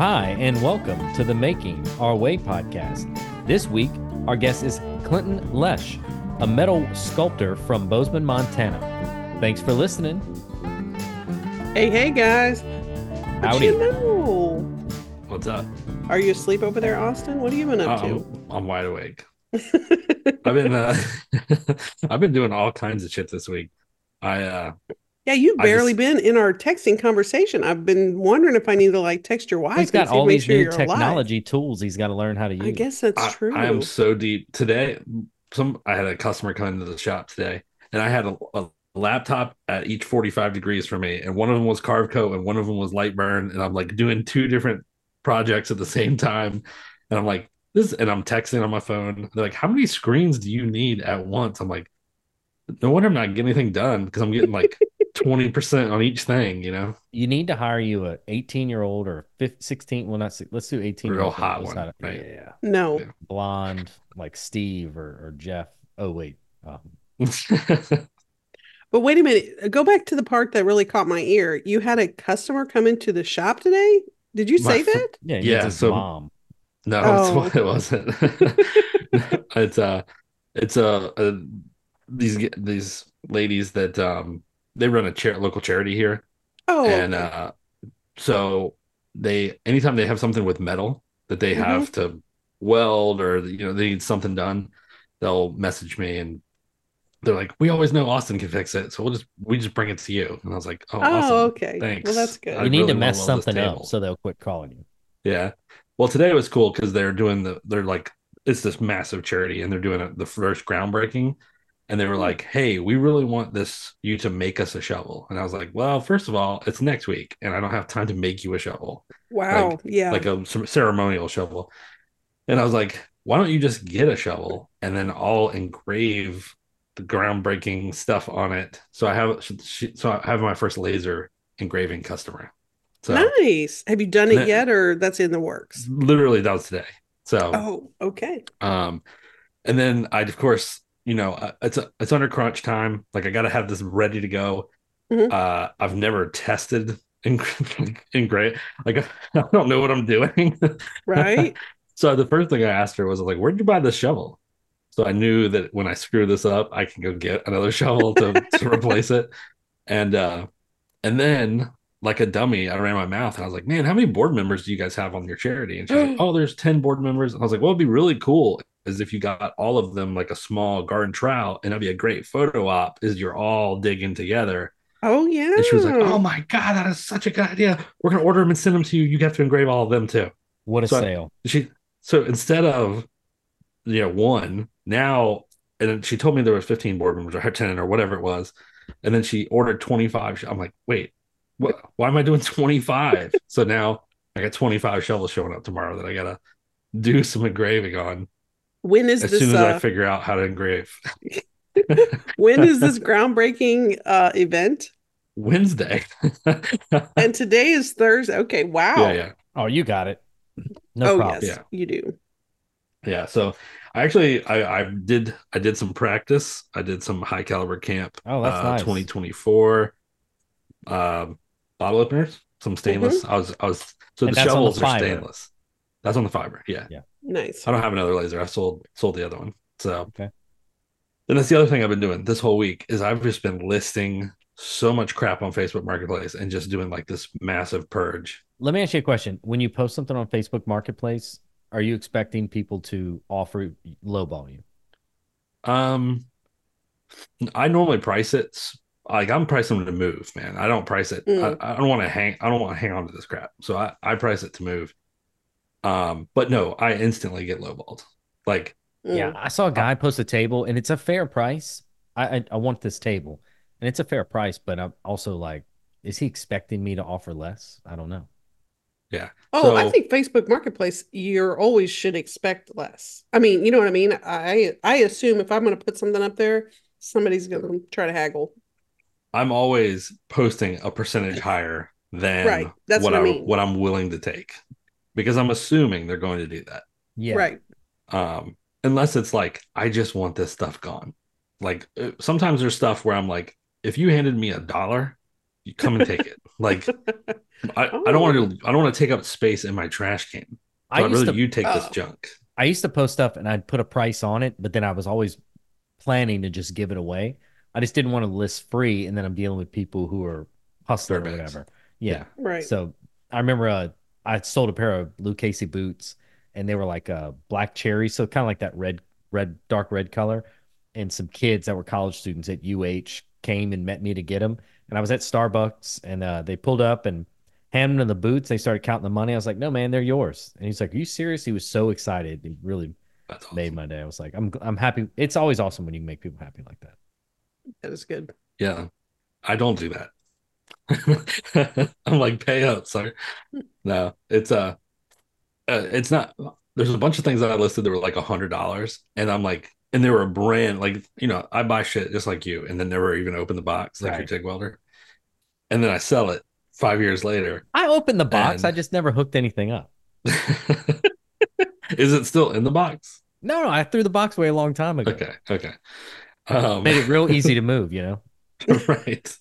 Hi, and welcome to the Making Our Way podcast. This week, our guest is Clinton Lesh, a metal sculptor from Bozeman, Montana. Thanks for listening. Hey, guys. Howdy. You know? What's up? Are you asleep over there, Austin? What have you been up to? I'm wide awake. I've been I've been doing all kinds of shit this week. Yeah, you've barely been in our texting conversation. I've been wondering if I need to text your wife. He's got all these new technology alive. tools he's got to learn how to use. I guess that's true. I am so deep today. I had a customer come into the shop today, and I had a laptop at each 45 degrees for me, and one of them was carve coat, and one of them was light burn, and I'm like doing two different projects at the same time, and I'm like this, and I'm texting on my phone. They're like, "How many screens do you need at once?" I'm like, "No wonder I'm not getting anything done because I'm getting like." 20% on each thing, you know. You need to hire you a 18-year-old or 16. Well, let's do 18. Real hot one. Right? Yeah. No. Blonde like Steve or Jeff. Oh wait. But wait a minute. Go back to the part that really caught my ear. You had a customer come into the shop today. Did you say that? Yeah. So mom. No, it wasn't. It's these ladies that they run a local charity here. Oh, and so anytime they have something with metal that they have to weld or they need something done, they'll message me and they're like, "We always know Austin can fix it, so we just bring it to you." And I was like, "Oh, awesome. Okay, thanks." Well, that's good. You need to mess something up so they'll quit calling you. Yeah. Well, today was cool because they're like it's this massive charity and they're doing the first groundbreaking. And they were like, "Hey, we really want you to make us a shovel." And I was like, "Well, first of all, it's next week, and I don't have time to make you a shovel." Wow, yeah, like a ceremonial shovel. And I was like, "Why don't you just get a shovel and then I'll engrave the groundbreaking stuff on it?" So I have my first laser engraving customer. So nice. Have you done it yet, or that's in the works? Literally, that was today. So okay. And then of course. It's under crunch time. Like I got to have this ready to go. I've never tested engrave. Like I don't know what I'm doing. Right. So the first thing I asked her was like, "Where'd you buy this shovel?" So I knew that when I screw this up, I can go get another shovel to replace it. And then like a dummy, I ran my mouth and I was like, "Man, how many board members do you guys have on your charity?" And she's like, "Oh, there's 10 board members." And I was like, "Well, it'd be really cool is if you got all of them like a small garden trowel, and that'd be a great photo op is you're all digging together." Oh, yeah. And she was like, "Oh my God, that is such a good idea. We're going to order them and send them to you. You have to engrave all of them too." What a sale. So instead of, one now, and then she told me there was 15 board members or 10 or whatever it was. And then she ordered 25. I'm like, wait, what? Why am I doing 25? So now I got 25 shovels showing up tomorrow that I got to do some engraving on. When is as this? Soon as I figure out how to engrave. When is this groundbreaking event? Wednesday. And today is Thursday. Okay, wow. Yeah. Oh, you got it. No problem. Yes, you do. Yeah. So I did some practice. I did some high caliber camp. Oh, that's nice. 2024 bottle openers, some stainless. I was so the shovels are stainless. That's on the fiber. Yeah. Nice. I don't have another laser. I sold the other one. So okay. And that's the other thing I've been doing this whole week is I've just been listing so much crap on Facebook Marketplace and just doing like this massive purge. Let me ask you a question. When you post something on Facebook Marketplace, are you expecting people to offer lowball you? I normally price it like I'm pricing them to move, man. I don't price it. I don't want to hang on to this crap. So I price it to move. But no, I instantly get lowballed. Like, yeah, I saw a guy post a table and it's a fair price. I want this table and it's a fair price, but I'm also like, is he expecting me to offer less? I don't know. Yeah. Oh, I think Facebook Marketplace, you always should expect less. I mean, you know what I mean? I assume if I'm going to put something up there, somebody's going to try to haggle. I'm always posting a percentage higher than That's what I mean. What I'm willing to take, because I'm assuming they're going to do that. Yeah. Right. Unless it's like, I just want this stuff gone. Like sometimes there's stuff where I'm like, if you handed me $1, You come and take it. Like I don't Oh. want to take up space in my trash can. I So I'd used rather to you take this Oh. junk. I used to post stuff and I'd put a price on it, but then I was always planning to just give it away. I just didn't want to list free, and then I'm dealing with people who are hustling or Dirtbags. whatever. Yeah. Yeah. Right. So I remember I sold a pair of Blue Casey boots, and they were like black cherry, so kind of like that dark red color. And some kids that were college students at UH came and met me to get them. And I was at Starbucks, and they pulled up and handed them the boots. They started counting the money. I was like, "No, man, they're yours." And he's like, "Are you serious?" He was so excited. He really That's made awesome. my day. I was like, I'm happy. It's always awesome when you can make people happy like that. That is good. Yeah. I don't do that. I'm like, pay up, sir. No, it's not. There's a bunch of things that I listed that were like $100, and I'm like, and they were a brand, like, I buy shit just like you, and then never even open the box like your Right. TIG welder, and then I sell it 5 years later, I opened the box. I and just never hooked anything up. is it still in the box? No, I threw the box away a long time ago. Okay, okay, Made it real easy to move, you know? right.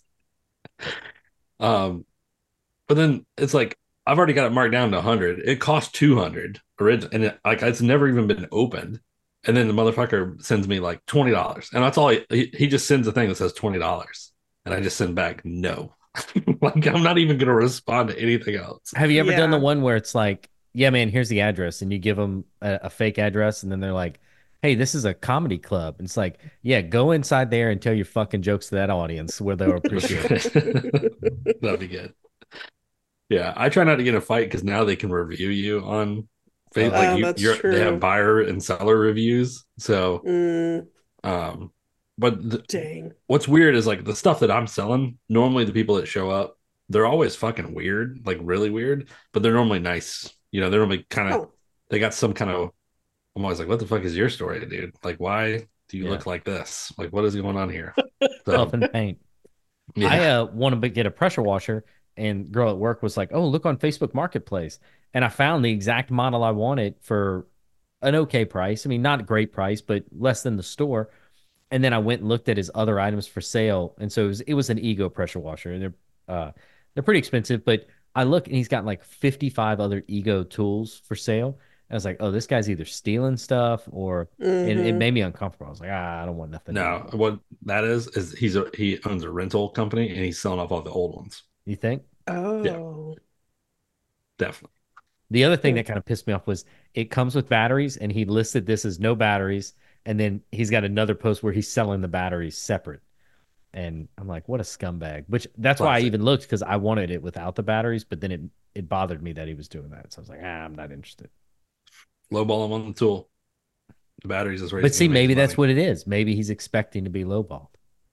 Um, but then it's like I've already got it marked down to 100. It cost 200 original, and like it's never even been opened. And then the motherfucker sends me like $20, and that's all. He just sends a thing that says $20, and I just send back no. Like I'm not even gonna respond to anything else. Have you ever done the Yeah. one where it's like, yeah, man, here's the address, and you give them a fake address, and then they're like, hey, this is a comedy club. And it's like, yeah, go inside there and tell your fucking jokes to that audience where they'll appreciate it. That'd be good. Yeah, I try not to get in a fight because now they can review you on Facebook. Oh, Like yeah. That's they have true. buyer and seller reviews. So, Mm, um, but dang. what's weird is like the stuff that I'm selling. Normally, the people that show up, they're always fucking weird, like really weird, but they're normally nice. They're normally kind of Oh, they got some kind of. I'm always like, what the fuck is your story, dude? Like, why do you Yeah. look like this? Like, what is going on here? Puff So, and paint. I yeah, want to get a pressure washer, and girl at work was like, "Oh, look on Facebook Marketplace," and I found the exact model I wanted for an okay price. I mean, not a great price, but less than the store. And then I went and looked at his other items for sale, and so it was an Ego pressure washer, and they're pretty expensive. But I look, and he's got like 55 other Ego tools for sale. I was like, "Oh, this guy's either stealing stuff or," and it mm-hmm. made me uncomfortable. I was like, I don't want nothing to do with no, it. what that is he owns a rental company and he's selling off all the old ones. You think? Yeah, Oh. definitely. The other thing Hmm. that kind of pissed me off was it comes with batteries, and he listed this as no batteries, and then he's got another post where he's selling the batteries separate. And I'm like, what a scumbag. Which that's why I Classic. even looked because I wanted it without the batteries, but then it bothered me that he was doing that. So I was like, I'm not interested. Lowball him on the tool. The batteries is where But he's see, gonna make his maybe that's money. what it is. Maybe he's expecting to be lowballed.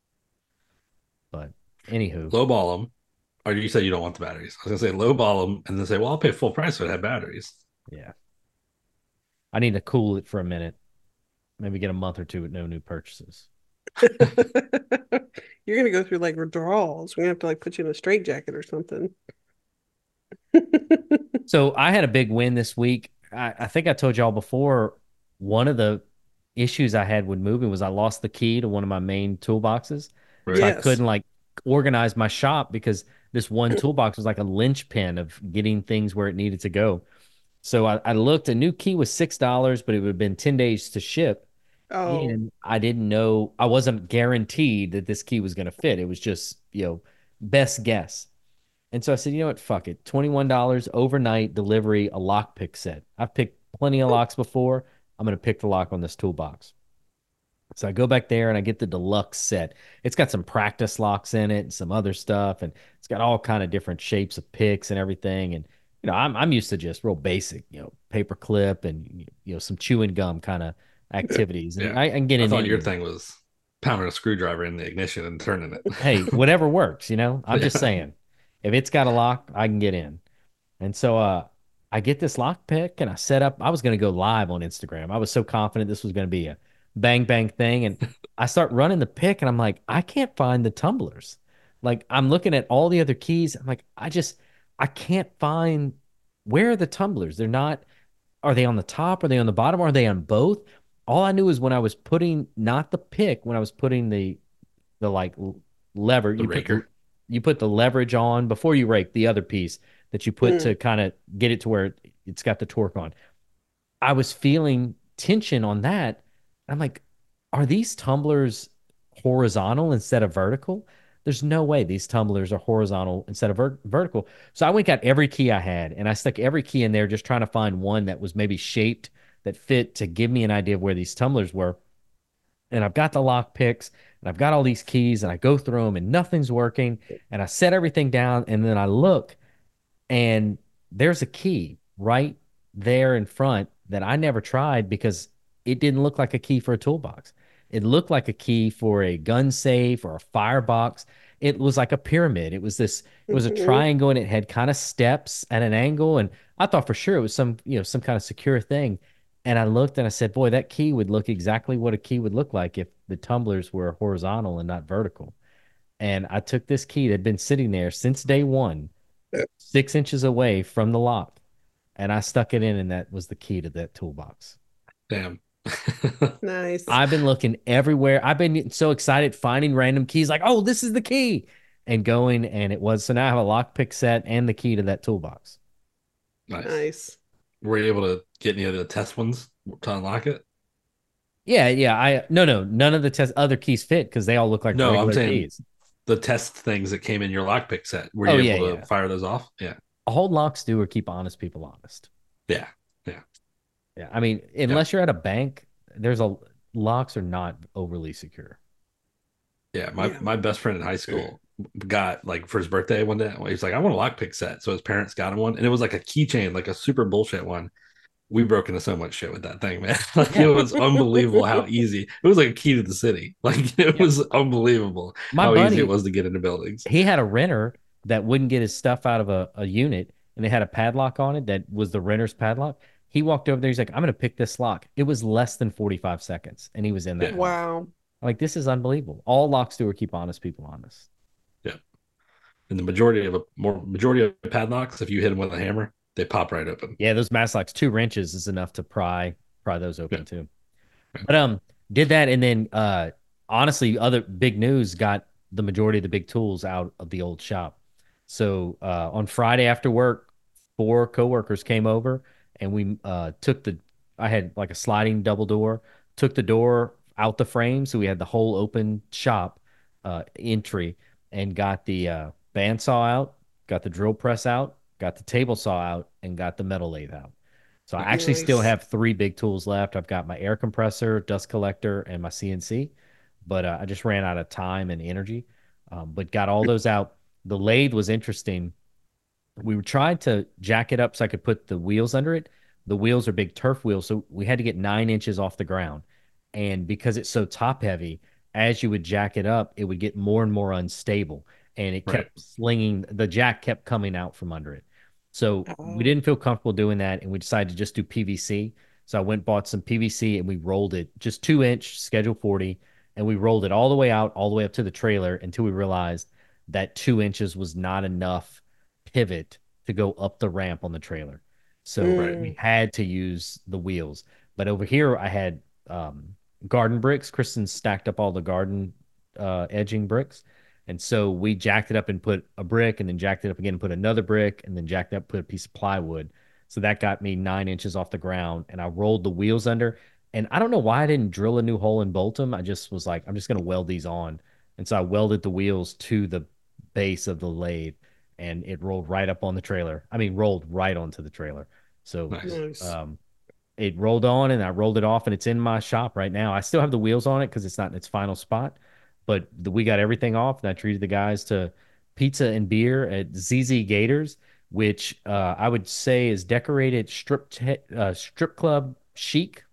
But anywho, Lowball him. Or you say you don't want the batteries. I was gonna say lowball them and then say, well, I'll pay full price if it had batteries. yeah, I need to cool it for a minute. Maybe get a month or two with no new purchases. You're gonna go through like withdrawals. We're gonna have to like put you in a straitjacket or something. So I had a big win this week. I think I told y'all before, one of the issues I had with moving was I lost the key to one of my main toolboxes. So Right. I Yes. couldn't like organize my shop because this one toolbox was like a linchpin of getting things where it needed to go. So I looked, a new key was $6, but it would have been 10 days to ship. Oh. And I didn't know, I wasn't guaranteed that this key was going to fit. It was just, best guess. And so I said, you know what? Fuck it. $21 overnight delivery, a lockpick set. I've picked plenty of locks before. I'm going to pick the lock on this toolbox. So I go back there and I get the deluxe set. It's got some practice locks in it and some other stuff, and it's got all kind of different shapes of picks and everything. And I'm used to just real basic, paper clip and some chewing gum kind of activities, and Yeah. I can get I in thought your anything. thing was pounding a screwdriver in the ignition and turning it. Hey, whatever works. I'm just Yeah. saying, if it's got a lock, I can get in. And so I get this lock pick and I set up. I was going to go live on Instagram. I was so confident this was going to be a bang bang thing. And I start running the pick and I'm like, I can't find the tumblers. Like I'm looking at all the other keys. I'm like, I can't find where are the tumblers. They're not, are they on the top? Are they on the bottom? Are they on both? All I knew is when I was putting, not the pick, when I was putting the like lever, The you put the, raker. put the leverage on before you rake the other piece that you put Mm. to kind of get it to where it's got the torque on. I was feeling tension on that. I'm like, are these tumblers horizontal instead of vertical? There's no way these tumblers are horizontal instead of vertical. So I went got every key I had and I stuck every key in there just trying to find one that was maybe shaped that fit to give me an idea of where these tumblers were. And I've got the lock picks and I've got all these keys and I go through them and nothing's working. And I set everything down and then I look and there's a key right there in front that I never tried because it didn't look like a key for a toolbox. It looked like a key for a gun safe or a firebox. It was like a pyramid. It was a Mhm. triangle and it had kind of steps at an angle. And I thought for sure it was some kind of secure thing. And I looked and I said, boy, that key would look exactly what a key would look like if the tumblers were horizontal and not vertical. And I took this key that had been sitting there since day one, 6 inches away from the lock, and I stuck it in, and that was the key to that toolbox. Damn. Nice. I've been looking everywhere. I've been so excited finding random keys, like, oh, this is the key, and going, and it was. So now I have a lockpick set and the key to that toolbox. Nice. Nice. Were you able to get any of the test ones to unlock it? Yeah, yeah. No, none of the test other keys fit because they all look like No, I'm regular saying keys. the test things that came in your lockpick set. Were Oh you yeah, able to yeah. fire those off? Yeah. Hold locks do or keep honest people honest. Yeah. Yeah. Yeah, I mean, Yeah. unless you're at a bank, there's a locks are not overly secure. Yeah. My Yeah. my best friend in high school got like for his birthday one day. He's like, I want a lockpick set. So his parents got him one, and it was like a keychain, like a super bullshit one. We broke into so much shit with that thing, man. Like it Yeah, was unbelievable how easy. It was like a key to the city. Like it yeah. was unbelievable My how easy it buddy, was to get into buildings. he had a renter that wouldn't get his stuff out of a unit and they had a padlock on it that was the renter's padlock. He walked over there. He's like, I'm going to pick this lock. It was less than 45 seconds and he was in that Yeah. lock. Wow. I'm like, this is unbelievable. All locks do are keep honest people honest. Yeah. And the majority of padlocks, if you hit them with a hammer, they pop right open. Yeah, those mass locks, 2 wrenches is enough to pry those open Yeah. too. But did that and then honestly, other big news got the majority of the big tools out of the old shop. So on Friday after work, 4 coworkers came over and we took the I had like a sliding double door, took the door out the frame, so we had the whole open shop entry and got the bandsaw out, got the drill press out, got the table saw out, and got the metal lathe out. So I Nice. actually still Nice. have 3 big tools left. I've got my air compressor, dust collector, and my CNC, but I just ran out of time and energy. But got all those out. The lathe was interesting. We tried to jack it up so I could put the wheels under it. The wheels are big turf wheels, so we had to get 9 inches off the ground. And because it's so top heavy, as you would jack it up, it would get more and more unstable. And it Right. kept slinging, the jack kept coming out from under it. So we Oh. didn't feel comfortable doing that. And we decided to just do PVC. So I went, bought some PVC, and we rolled it just 2 inch, schedule 40. And we rolled it all the way out, all the way up to the trailer until we realized that 2 inches was not enough pivot to go up the ramp on the trailer. So Right. we Mm. had to use the wheels. But over here, I had garden bricks. Kristen stacked up all the garden edging bricks. And so we jacked it up and put a brick and then jacked it up again and put another brick and then jacked up, put a piece of plywood. So that got me 9 inches off the ground and I rolled the wheels under. And I don't know why I didn't drill a new hole and bolt them. I just was like, I'm just going to weld these on. And so I welded the wheels to the base of the lathe and it rolled right up on the trailer. I mean, rolled right onto the trailer. So Nice. Nice. it rolled on and I rolled it off and it's in my shop right now. I still have the wheels on it because it's not in its final spot, but we got everything off and I treated the guys to pizza and beer at ZZ Gators, which I would say is decorated strip club chic.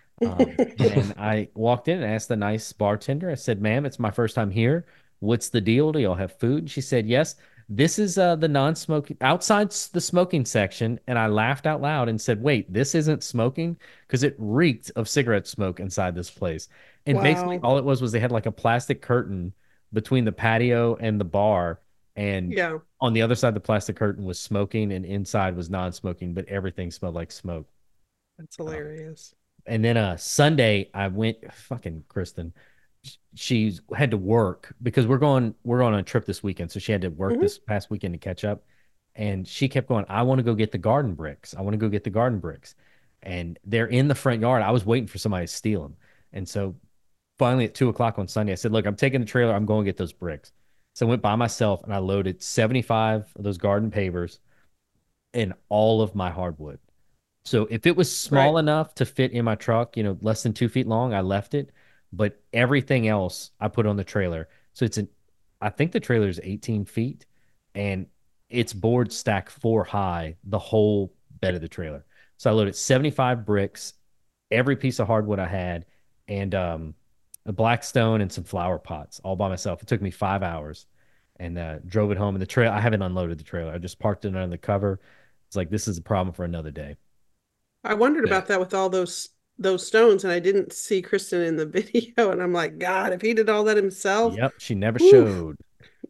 And I walked in and asked the nice bartender, I said, ma'am, it's my first time here. What's the deal? Do y'all have food? And she said, yes. This is the non-smoking outside the smoking section. And I laughed out loud and said, wait, this isn't smoking? Because it reeked of cigarette smoke inside this place. And basically Wow. all it was they had like a plastic curtain between the patio and the bar. And Yeah. on the other side, the plastic curtain was smoking and inside was non-smoking, but everything smelled like smoke. That's Um, hilarious. and then Sunday I went fucking Kristen. she had to work because we're going on a trip this weekend, so she had to work Hmm. this past weekend to catch up. And she kept going, I want to go get the garden bricks. I want to go get the garden bricks. And they're in the front yard. I was waiting for somebody to steal them. And so finally at 2 o'clock on Sunday, I said, look, I'm taking the trailer. I'm going to get those bricks. So I went by myself and I loaded 75 of those garden pavers and all of my hardwood. So if it was Right. small enough to fit in my truck, less than 2 feet long, I left it. But everything else I put on the trailer. So I think the trailer is 18 feet and it's board stacked 4 high, the whole bed of the trailer. So I loaded 75 bricks, every piece of hardwood I had, and a Blackstone and some flower pots all by myself. It took me 5 hours and drove it home. And the trail, I haven't unloaded the trailer. I just parked it under the cover. It's like, this is a problem for another day. I wondered Yeah. about that with all those stones, and I didn't see Kristen in the video, and I'm like, God, if he did all that himself, Yep, she never oof. showed.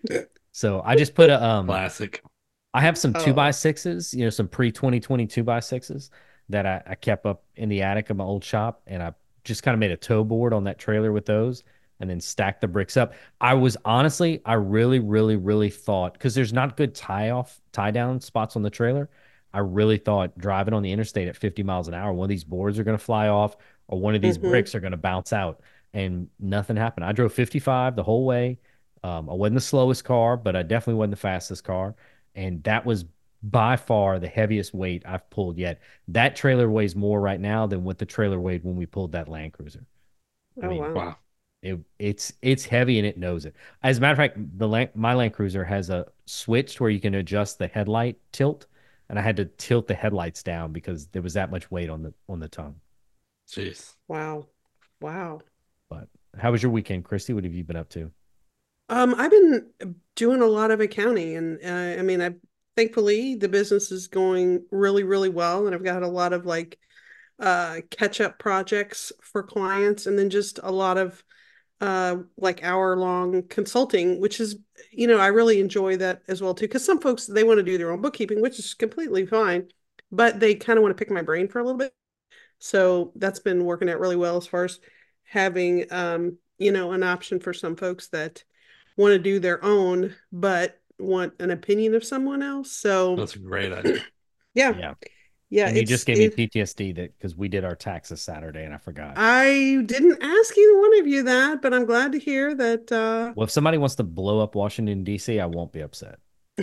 So I just put Classic. I have some two by Oh. sixes, some pre 2020 by sixes that I kept up in the attic of my old shop, and I just kind of made a toe board on that trailer with those, and then stacked the bricks up. I really, really, really thought because there's not good tie down spots on the trailer. I really thought driving on the interstate at 50 miles an hour, one of these boards are going to fly off, or one of these Hmm. bricks are going to bounce out, and nothing happened. I drove 55 the whole way. I wasn't the slowest car, but I definitely wasn't the fastest car, and that was by far the heaviest weight I've pulled yet. That trailer weighs more right now than what the trailer weighed when we pulled that Land Cruiser. I Oh, mean, wow. Wow. it's heavy and it knows it. As a matter of fact, my Land Cruiser has a switch where you can adjust the headlight tilt, and I had to tilt the headlights down because there was that much weight on the tongue. Jeez. Wow. Wow. But how was your weekend, Christy? What have you been up to? I've been doing a lot of accounting, and I mean, I thankfully the business is going really, really well, and I've got a lot of like catch up projects for clients, and then just a lot of like hour-long consulting, which is, I really enjoy that as well too. Because some folks they want to do their own bookkeeping, which is completely fine, but they kind of want to pick my brain for a little bit. So that's been working out really well as far as having an option for some folks that want to do their own but want an opinion of someone else. So That's a great idea. yeah, Yeah. yeah, And you just gave me PTSD that because we did our taxes Saturday and I forgot. I didn't ask either one of you that, but I'm glad to hear that Well, if somebody wants to blow up Washington, D.C., I won't be upset.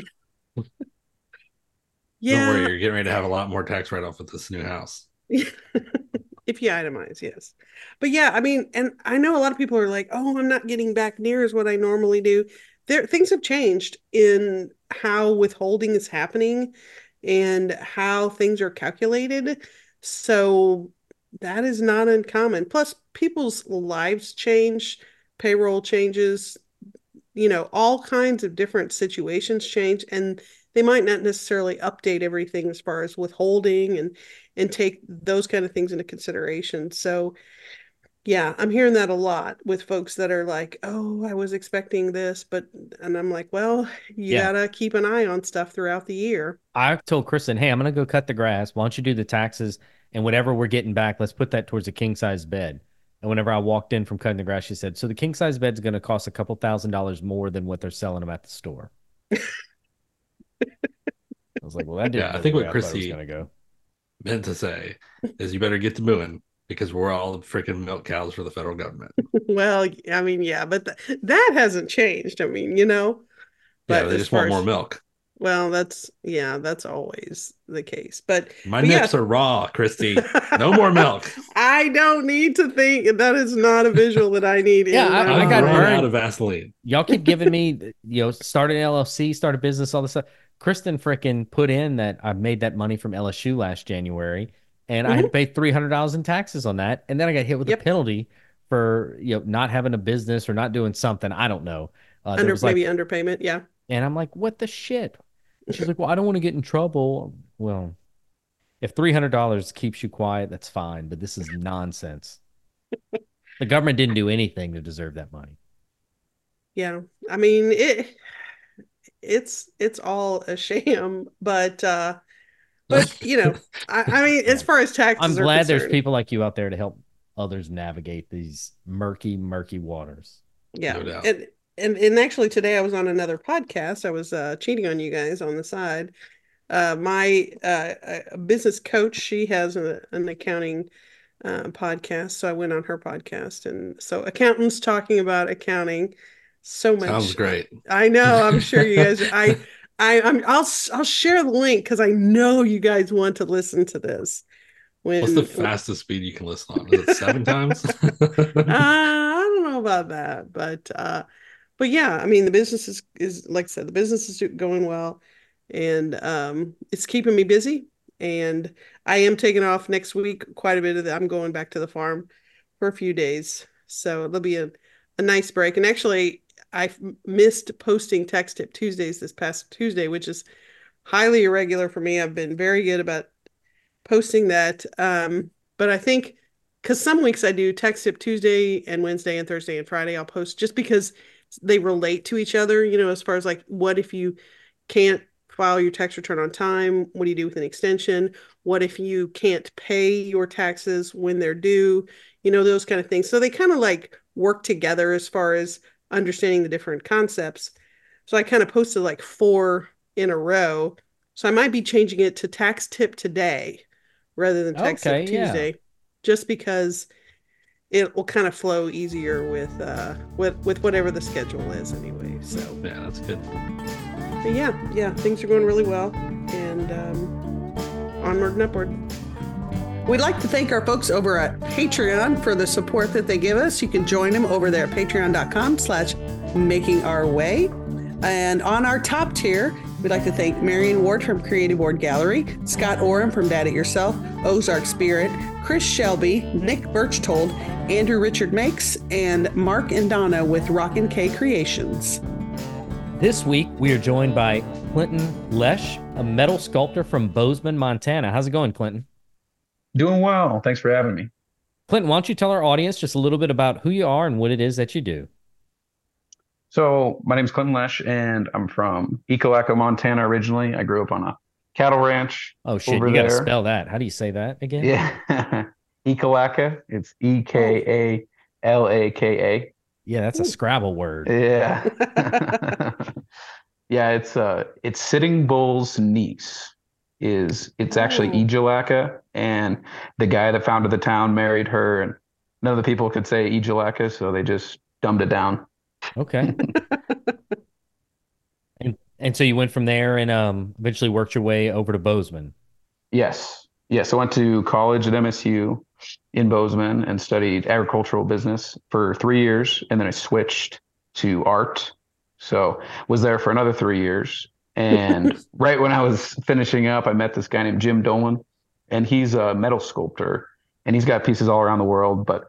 Don't worry, yeah. you're getting ready to have a lot more tax write-off with this new house. If you itemize, yes. But yeah, I mean, and I know a lot of people are like, "Oh, I'm not getting back near as what I normally do." Things have changed in how withholding is happening and how things are calculated. So that is not uncommon. Plus, people's lives change, payroll changes, all kinds of different situations change, and they might not necessarily update everything as far as withholding and take those kind of things into consideration. So yeah, I'm hearing that a lot with folks that are like, "Oh, I was expecting this," and I'm like, "Well, you Yeah. gotta keep an eye on stuff throughout the year." I told Kristen, hey, I'm going to go cut the grass. Why don't you do the taxes and whatever we're getting back, let's put that towards a king size bed. And whenever I walked in from cutting the grass, she said, so the king size bed's going to cost a couple $1,000s more than what they're selling them at the store. I was like, well, that didn't Yeah, I go the think way what I thought it was Chrissy going to go. meant to say is you better get to mooing because we're all freaking milk cows for the federal government. Well, I mean, yeah, but that hasn't changed. I mean, Yeah, but they as just far want more as milk. well, that's always the case. My But yeah, nips are raw, Christy. No more milk. I don't need to think that is not a visual that I need Yeah, in my I I've got run mind. out burned. of Vaseline. Y'all keep giving me, start an LLC, start a business, all this stuff. Kristen frickin' put in that I made that money from LSU last January, and I had to Hmm. pay $300 in taxes on that, and then I got hit with a Yep. penalty for not having a business or not doing something. I don't know. There was like, Maybe underpayment. Yeah. and I'm like, what the shit? And she's like, well, I don't want to get in trouble. Well, if $300 keeps you quiet, that's fine, but this is nonsense. The government didn't do anything to deserve that money. Yeah. I mean, it's all a sham, but That's I mean, as Yeah. far as I'm taxes are glad there's concerned, people like you out there to help others navigate these murky, murky waters. Yeah. No doubt. And actually today I was on another podcast. I was cheating on you guys on the side. My business coach, she has an accounting podcast, so I went on her podcast, and so accountants talking about accounting so much. Sounds great. I know. I'm sure you guys. I'll share the link because I know you guys want to listen to this. What's the fastest speed you can listen on? Is it 7 times? I don't know about that, but yeah, I mean the business is like I said, the business is going well, and it's keeping me busy. And I am taking off next week quite a bit of that. I'm going back to the farm for a few days, so it'll be a nice break. And actually, I missed posting Tax Tip Tuesdays this past Tuesday, which is highly irregular for me. I've been very good about posting that. But I think because some weeks I do Tax Tip Tuesday and Wednesday and Thursday and Friday, I'll post just because they relate to each other, as far as like, what if you can't file your tax return on time? What do you do with an extension? What if you can't pay your taxes when they're due? Those kind of things. So they kind of like work together as far as understanding the different concepts. So I kind of posted like 4 in a row. So I might be changing it to Tax Tip Today rather than Tax Tip Tuesday, just because it will kind of flow easier with whatever the schedule is anyway. So yeah, that's good. But yeah, things are going really well, and onward and upward. We'd like to thank our folks over at Patreon for the support that they give us. You can join them over there at patreon.com/makingourway. And on our top tier, we'd like to thank Marion Ward from Creative Ward Gallery, Scott Oram from Dad It Yourself, Ozark Spirit, Chris Shelby, Nick Birchtold, Andrew Richard Makes, and Mark and Donna with Rockin' K Creations. This week, we are joined by Clinton Lesh, a metal sculptor from Bozeman, Montana. How's it going, Clinton? Doing well. Thanks for having me. Clinton, why don't you tell our audience just a little bit about who you are and what it is that you do? So my name is Clinton Lesh, and I'm from Ekalaka, Montana originally. I grew up on a cattle ranch. Oh, shit. You got to spell that. How do you say that again? Yeah. Ekalaka. It's Ekalaka. Yeah, that's a Scrabble word. Yeah. Yeah, it's Sitting Bull's niece. It's actually Ejalaka, and the guy that founded the town married her, and none of the people could say Ejalaka, so they just dumbed it down. Okay. and so you went from there and eventually worked your way over to Bozeman. Yes. I went to college at MSU in Bozeman and studied agricultural business for 3 years, and then I switched to art. So was there for another 3 years. And right when I was finishing up, I met this guy named Jim Dolan, and he's a metal sculptor, and he's got pieces all around the world. But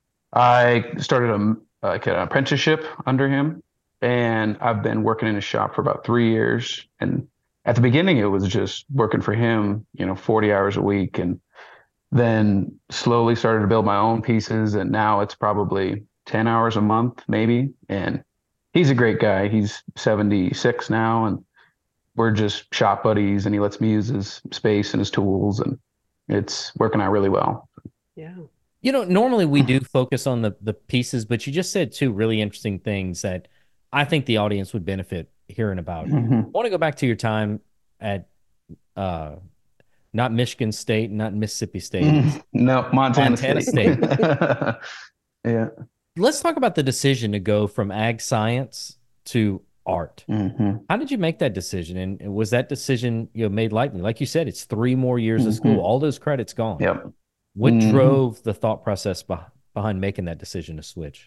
I started an apprenticeship under him, and I've been working in his shop for about 3 years. And at the beginning, it was just working for him, 40 hours a week, and then slowly started to build my own pieces. And now it's probably 10 hours a month, maybe. And he's a great guy. He's 76 now, and we're just shop buddies, and he lets me use his space and his tools, and it's working out really well. Yeah. Normally we do focus on the pieces, but you just said 2 really interesting things that I think the audience would benefit hearing about. Mm-hmm. I want to go back to your time at not Michigan State, not Mississippi State. No, Montana State. Yeah. Let's talk about the decision to go from ag science to art. Mm-hmm. How did you make that decision? And was that decision made lightly? Like you said, it's 3 more years of school. All those credits gone. Yep. What drove the thought process behind making that decision to switch?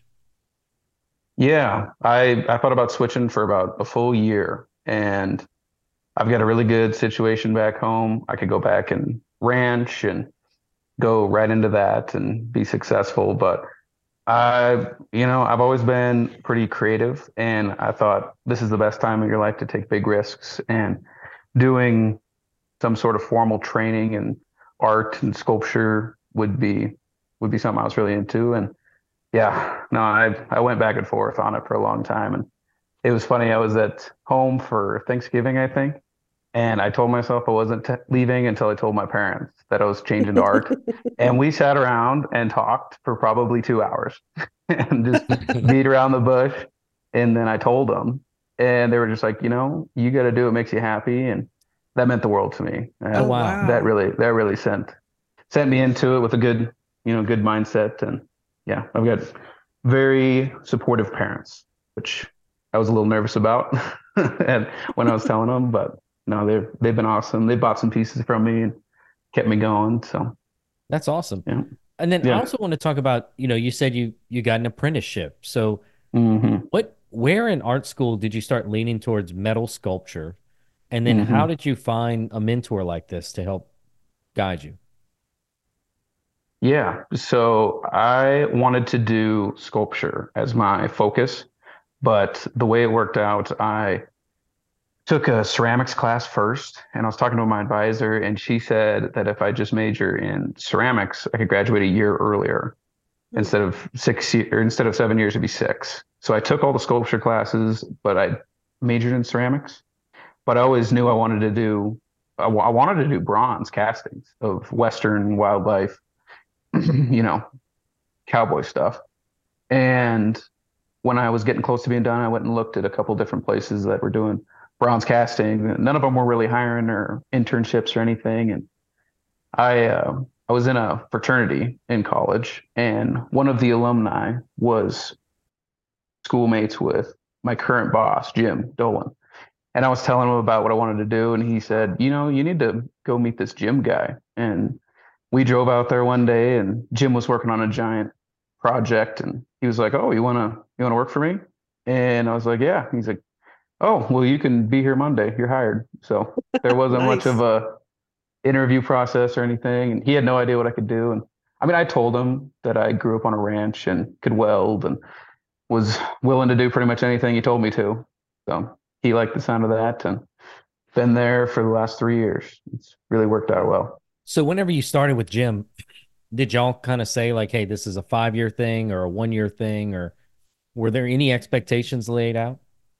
Yeah, I thought about switching for about a full year, and I've got a really good situation back home. I could go back and ranch and go right into that and be successful. But I've always been pretty creative, and I thought this is the best time of your life to take big risks, and doing some sort of formal training in art and sculpture would be something I was really into. And yeah, no, I went back and forth on it for a long time. And it was funny. I was at home for Thanksgiving, I think, And I told myself I wasn't leaving until I told my parents that I was changing to art. And we sat around and talked for probably 2 hours and just beat around the bush. And then I told them, and they were just like, you got to do what makes you happy. And that meant the world to me. Oh, Oh, wow. That wow. really sent me into it with a good, good mindset. And yeah, I've got very supportive parents, which I was a little nervous about and when I was telling them, but no, they've been awesome. They bought some pieces from me and kept me going. So That's awesome. yeah, And then I yeah. also want to talk about, you said you got an apprenticeship. So Hmm. where in art school did you start leaning towards metal sculpture? And then how Hmm. did you find a mentor like this to help guide you? Yeah. So I wanted to do sculpture as my focus, but the way it worked out, I took a ceramics class first, and I was talking to my advisor, and she said that if I just major in ceramics, I could graduate a year earlier. Hmm. Instead of 7 years, it'd be six. So I took all the sculpture classes, but I majored in ceramics. But I always knew I wanted to do bronze castings of Western wildlife, you know, cowboy stuff. And when I was getting close to being done, I went and looked at a couple different places that were doing bronze casting. None of them were really hiring or internships or anything. And I was in a fraternity in college, and one of the alumni was schoolmates with my current boss, Jim Dolan. And I was telling him about what I wanted to do, and he said, you need to go meet this Jim guy. And we drove out there one day, and Jim was working on a giant project, and he was like, "Oh, you wanna work for me?" And I was like, "Yeah." He's like, "Oh, well, you can be here Monday. You're hired." So there wasn't much of Nice. a interview process or anything, and he had no idea what I could do. And I mean, I told him that I grew up on a ranch and could weld and was willing to do pretty much anything he told me to. So he liked the sound of that and been there for the last 3 years. It's really worked out well. So whenever you started with Jim, did y'all kind of say like, hey, this is a 5-year thing or a 1-year thing, or were there any expectations laid out?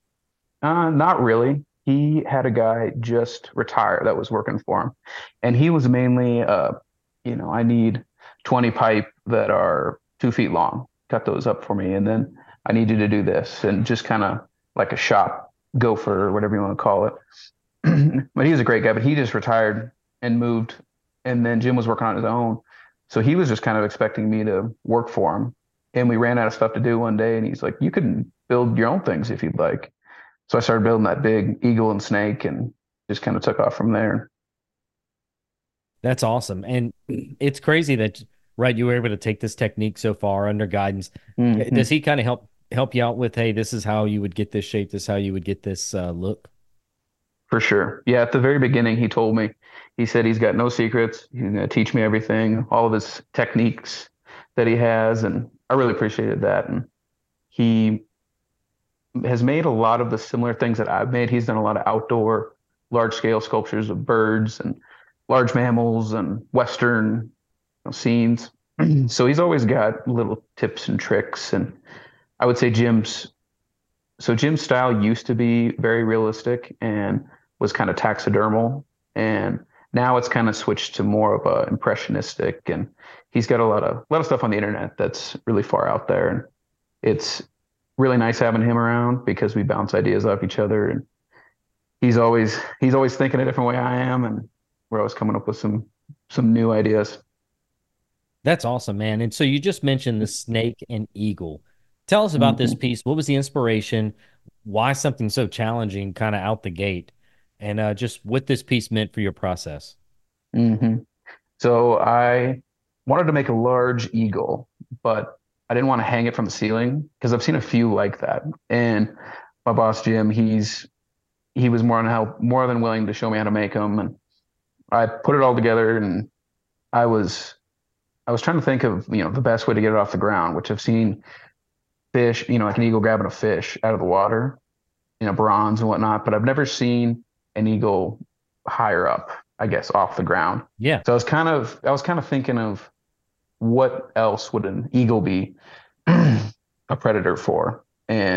Not really. He had a guy just retire that was working for him, and he was mainly, I need 20 pipe that are 2 feet long. Cut those up for me, and then I need you to do this, and just kind of like a shop gopher or whatever you want to call it. But he was a great guy, but he just retired and moved, and then Jim was working on his own, so he was just kind of expecting me to work for him, and we ran out of stuff to do one day, and he's like, "You can build your own things if you'd like." So I started building that big eagle and snake and just kind of took off from there. That's awesome. And it's crazy that, right, you were able to take this technique so far under guidance. Does Hmm. he kind of help you out with, hey, this is how you would get this shape, this is how you would get this look? For sure. Yeah, at the very beginning, he told me, he said he's got no secrets. He's going to teach me everything, all of his techniques that he has. And I really appreciated that. And he has made a lot of the similar things that I've made. He's done a lot of outdoor, large scale sculptures of birds and large mammals and Western, scenes. So he's always got little tips and tricks. And I would say Jim's style used to be very realistic and was kind of taxidermal. And now it's kind of switched to more of a impressionistic. And he's got a lot of stuff on the internet that's really far out there. And it's really nice having him around because we bounce ideas off each other. And he's always thinking a different way I am, and we're always coming up with some new ideas. That's awesome, man. And so you just mentioned the snake and eagle. Tell us about this Hmm. piece. What was the inspiration? Why something so challenging kind of out the gate? And just what this piece meant for your process. Hmm. So I wanted to make a large eagle, but I didn't want to hang it from the ceiling because I've seen a few like that. And my boss Jim, he was more than willing to show me how to make them, and I put it all together. And I was I was trying to think of the best way to get it off the ground, which I've seen fish, like an eagle grabbing a fish out of the water, bronze and whatnot, but I've never seen an eagle higher up, I guess, off the ground. Yeah. So I was kind of thinking of what else would an eagle be a predator for? And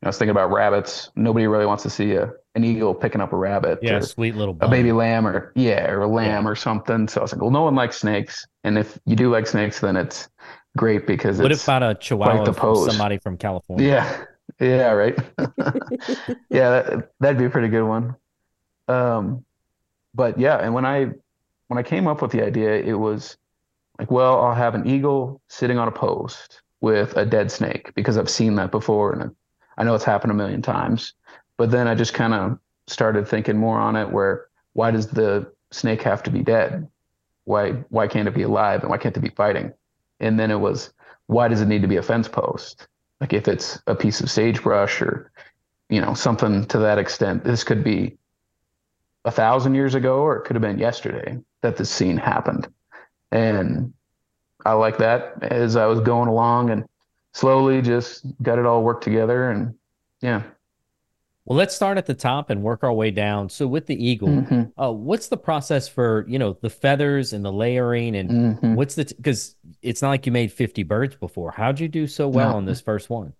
I was thinking about rabbits. Nobody really wants to see an eagle picking up a rabbit Yeah, or sweet little a baby bunny. lamb or a lamb Yeah. or something. So I was like, well, no one likes snakes. And if you do like snakes, then it's great because What it's about a quite chihuahua the from pose. somebody from California? Yeah. Yeah, right. Yeah, that'd be a pretty good one. Um, but yeah, and when I came up with the idea, it was like, well, I'll have an eagle sitting on a post with a dead snake because I've seen that before and I know it's happened a million times. But then I just kind of started thinking more on it where why does the snake have to be dead? Why can't it be alive and why can't it be fighting? And then it was why does it need to be a fence post? Like if it's a piece of sagebrush or something to that extent, this could be 1,000 years ago or it could have been yesterday that this scene happened. And I like that as I was going along and slowly just got it all worked together. And yeah. Well, let's start at the top and work our way down. So with the eagle, Hmm. what's the process for, the feathers and the layering and Hmm. what's because it's not like you made 50 birds before. How'd you do so well No, on this first one?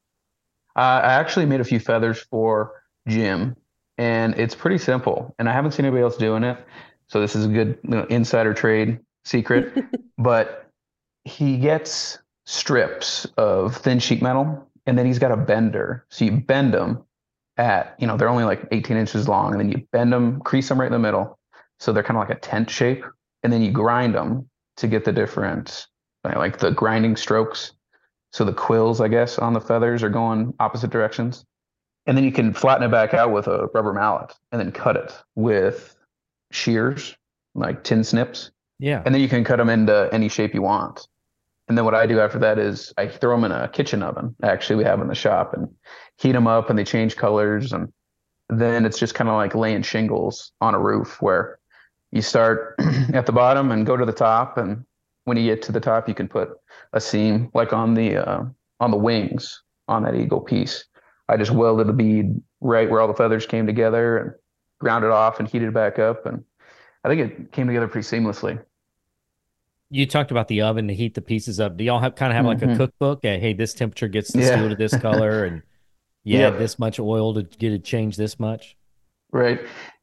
I actually made a few feathers for Jim, and it's pretty simple. And I haven't seen anybody else doing it, so this is a good insider trade secret. But he gets strips of thin sheet metal, and then he's got a bender. So you bend them at, they're only like 18 inches long, and then you bend them, crease them right in the middle, so they're kind of like a tent shape, and then you grind them to get the different, like the grinding strokes. So the quills, I guess, on the feathers are going opposite directions. And then you can flatten it back out with a rubber mallet and then cut it with shears, like tin snips. Yeah. And then you can cut them into any shape you want. And then what I do after that is I throw them in a kitchen oven. Actually, we have in the shop and heat them up and they change colors. And then it's just kind of like laying shingles on a roof where you start at the bottom and go to the top. And when you get to the top, you can put a seam like on the wings on that eagle piece. I just welded the bead right where all the feathers came together and ground it off and heated it back up. And I think it came together pretty seamlessly. You talked about the oven to heat the pieces up. Do y'all have kind of have like a Hmm. cookbook? Hey, this temperature gets the steel to Yeah. this color, and you add Yep. this much oil to get it change this much. Right.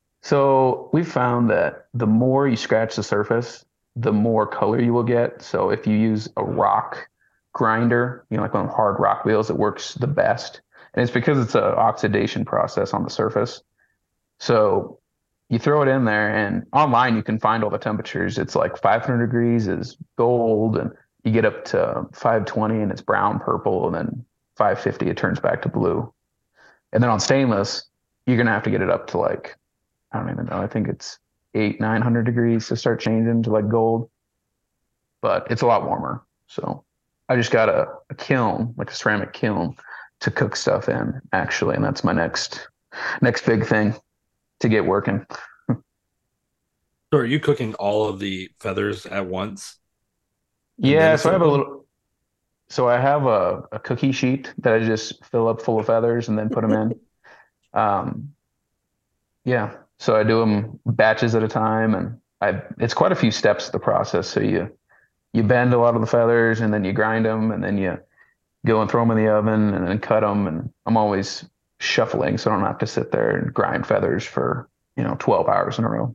So we found that the more you scratch the surface, the more color you will get. So if you use a rock grinder, like one of hard rock wheels, it works the best. And it's because it's an oxidation process on the surface. So you throw it in there, and online you can find all the temperatures. It's like 500 degrees is gold, and you get up to 520 and it's brown purple, and then 550 it turns back to blue. And then on stainless, you're gonna have to get it up to like, I don't even know. I think it's 900 degrees to start changing to like gold, but it's a lot warmer. So I just got a kiln, like a ceramic kiln, to cook stuff in actually, and that's my next big thing to get working. So are you cooking all of the feathers at once and then Yeah, so I have a assembling? little. So I have a cookie sheet that I just fill up full of feathers and then put them in. Um, yeah, so I do them batches at a time, and I it's quite a few steps to the process. So you bend a lot of the feathers, and then you grind them, and then you go and throw them in the oven, and then cut them. And I'm always shuffling, so I don't have to sit there and grind feathers for 12 hours in a row.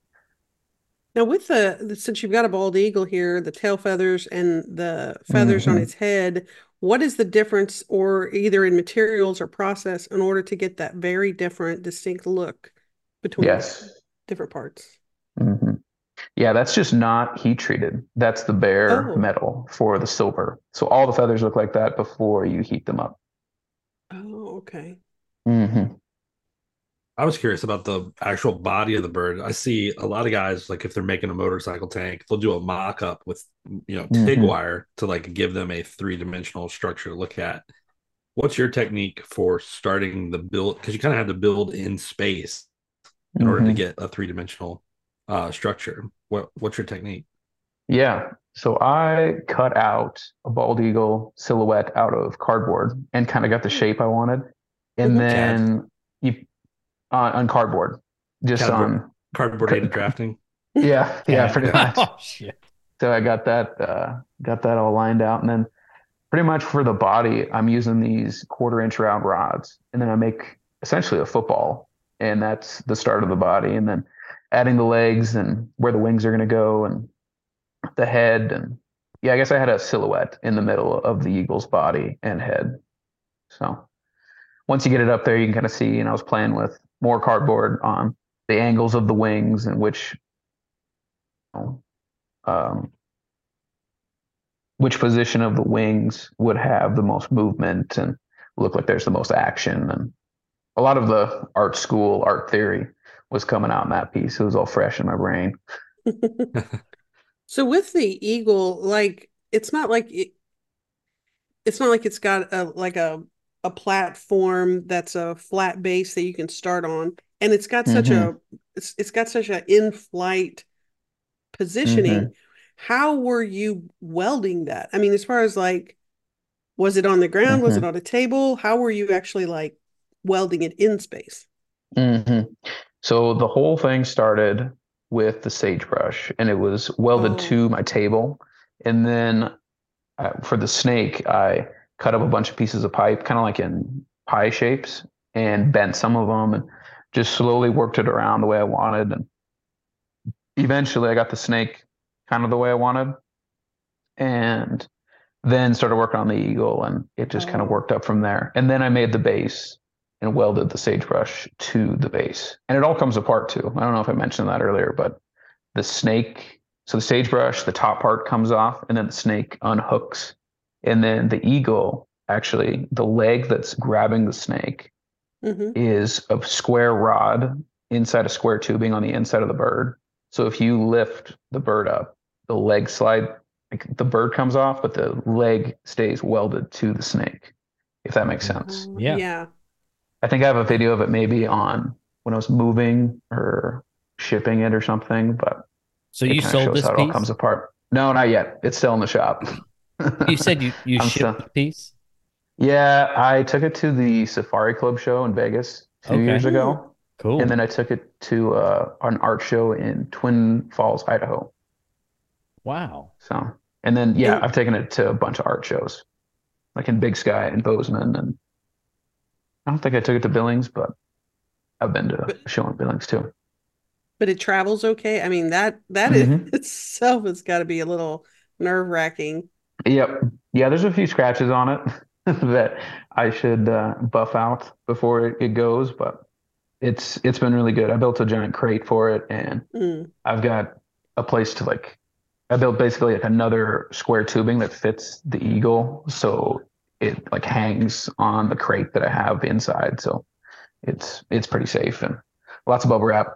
Now, with since you've got a bald eagle here, the tail feathers and the feathers on Hmm. its head, what is the difference, or either in materials or process, in order to get that very different, distinct look between the Yes. different parts? Hmm. Yeah, that's just not heat treated. That's the bare Oh, metal for the silver. So all the feathers look like that before you heat them up. oh, okay. Hmm. I was curious about the actual body of the bird. I see a lot of guys, like if they're making a motorcycle tank, they'll do a mock up with, TIG Hmm. wire to like give them a three-dimensional structure to look at. What's your technique for starting the build? Because you kind of have to build in space in order to Hmm. get a three-dimensional structure. What's your technique? Yeah. So I cut out a bald eagle silhouette out of cardboard and kind of got the shape I wanted. And Mhm. CAD, then you on cardboard, just cardboard, on, cardboard aided drafting. yeah, yeah, Cat. pretty much. Oh shit. So I got that all lined out, and then pretty much for the body, I'm using these 1/4 inch round rods, and then I make essentially a football, and that's the start of the body, and then adding the legs and where the wings are going to go, and the head, and yeah, I guess I had a silhouette in the middle of the eagle's body and head. So once you get it up there, you can kind of see. And I was playing with more cardboard on the angles of the wings and um, which position of the wings would have the most movement and look like there's the most action. And a lot of the art school art theory was coming out in that piece. It was all fresh in my brain. So with the eagle, like it's not like it's got a platform that's a flat base that you can start on, and it's got such Mm-hmm. it's got such an in-flight positioning. Mm-hmm. How were you welding that? I mean, as far as like, was it on the ground? Was it Mm-hmm. on a table? How were you actually like welding it in space? Mm-hmm. So the whole thing started with the sagebrush, and it was welded Oh, to my table. And then for the snake, I cut up a bunch of pieces of pipe, kind of like in pie shapes, and bent some of them, and just slowly worked it around the way I wanted. And eventually, I got the snake kind of the way I wanted, and then started working on the eagle, and it just kind of oh, worked up from there. And then I made the base and welded the sagebrush to the base, and it all comes apart too. I don't know if I mentioned that earlier, but the snake, so the sagebrush, the top part comes off, and then the snake unhooks, and then the eagle, actually, the leg that's grabbing the snake mm-hmm. is a square rod inside a square tubing on the inside of the bird. So if you lift the bird up, the leg slide, like the bird comes off, but the leg stays welded to the snake, if that makes sense. Oh, Yeah. yeah. I think I have a video of it maybe on when I was moving or shipping it or something, but So it you kind of sold shows this how it all piece? comes apart. No, not yet. It's still in the shop. You said you I'm shipped still, the piece? yeah, I took it to the Safari Club show in Vegas 2 years Okay. Mm. ago. And Cool. then I took it to an art show in Twin Falls, Idaho. Wow. So, and then, yeah, And I've taken it to a bunch of art shows, like in Big Sky and Bozeman. And I don't think I took it to Billings, but I've been to but a show in Billings too. but it travels okay. I mean, that in Hmm. itself has got to be a little nerve-wracking. Yep. Yeah, there's a few scratches on it that I should buff out before it goes, but it's been really good. I built a giant crate for it, and Mm. I've got a place to like I built basically like another square tubing that fits the eagle, so it like hangs on the crate that I have inside. So it's pretty safe and lots of bubble wrap.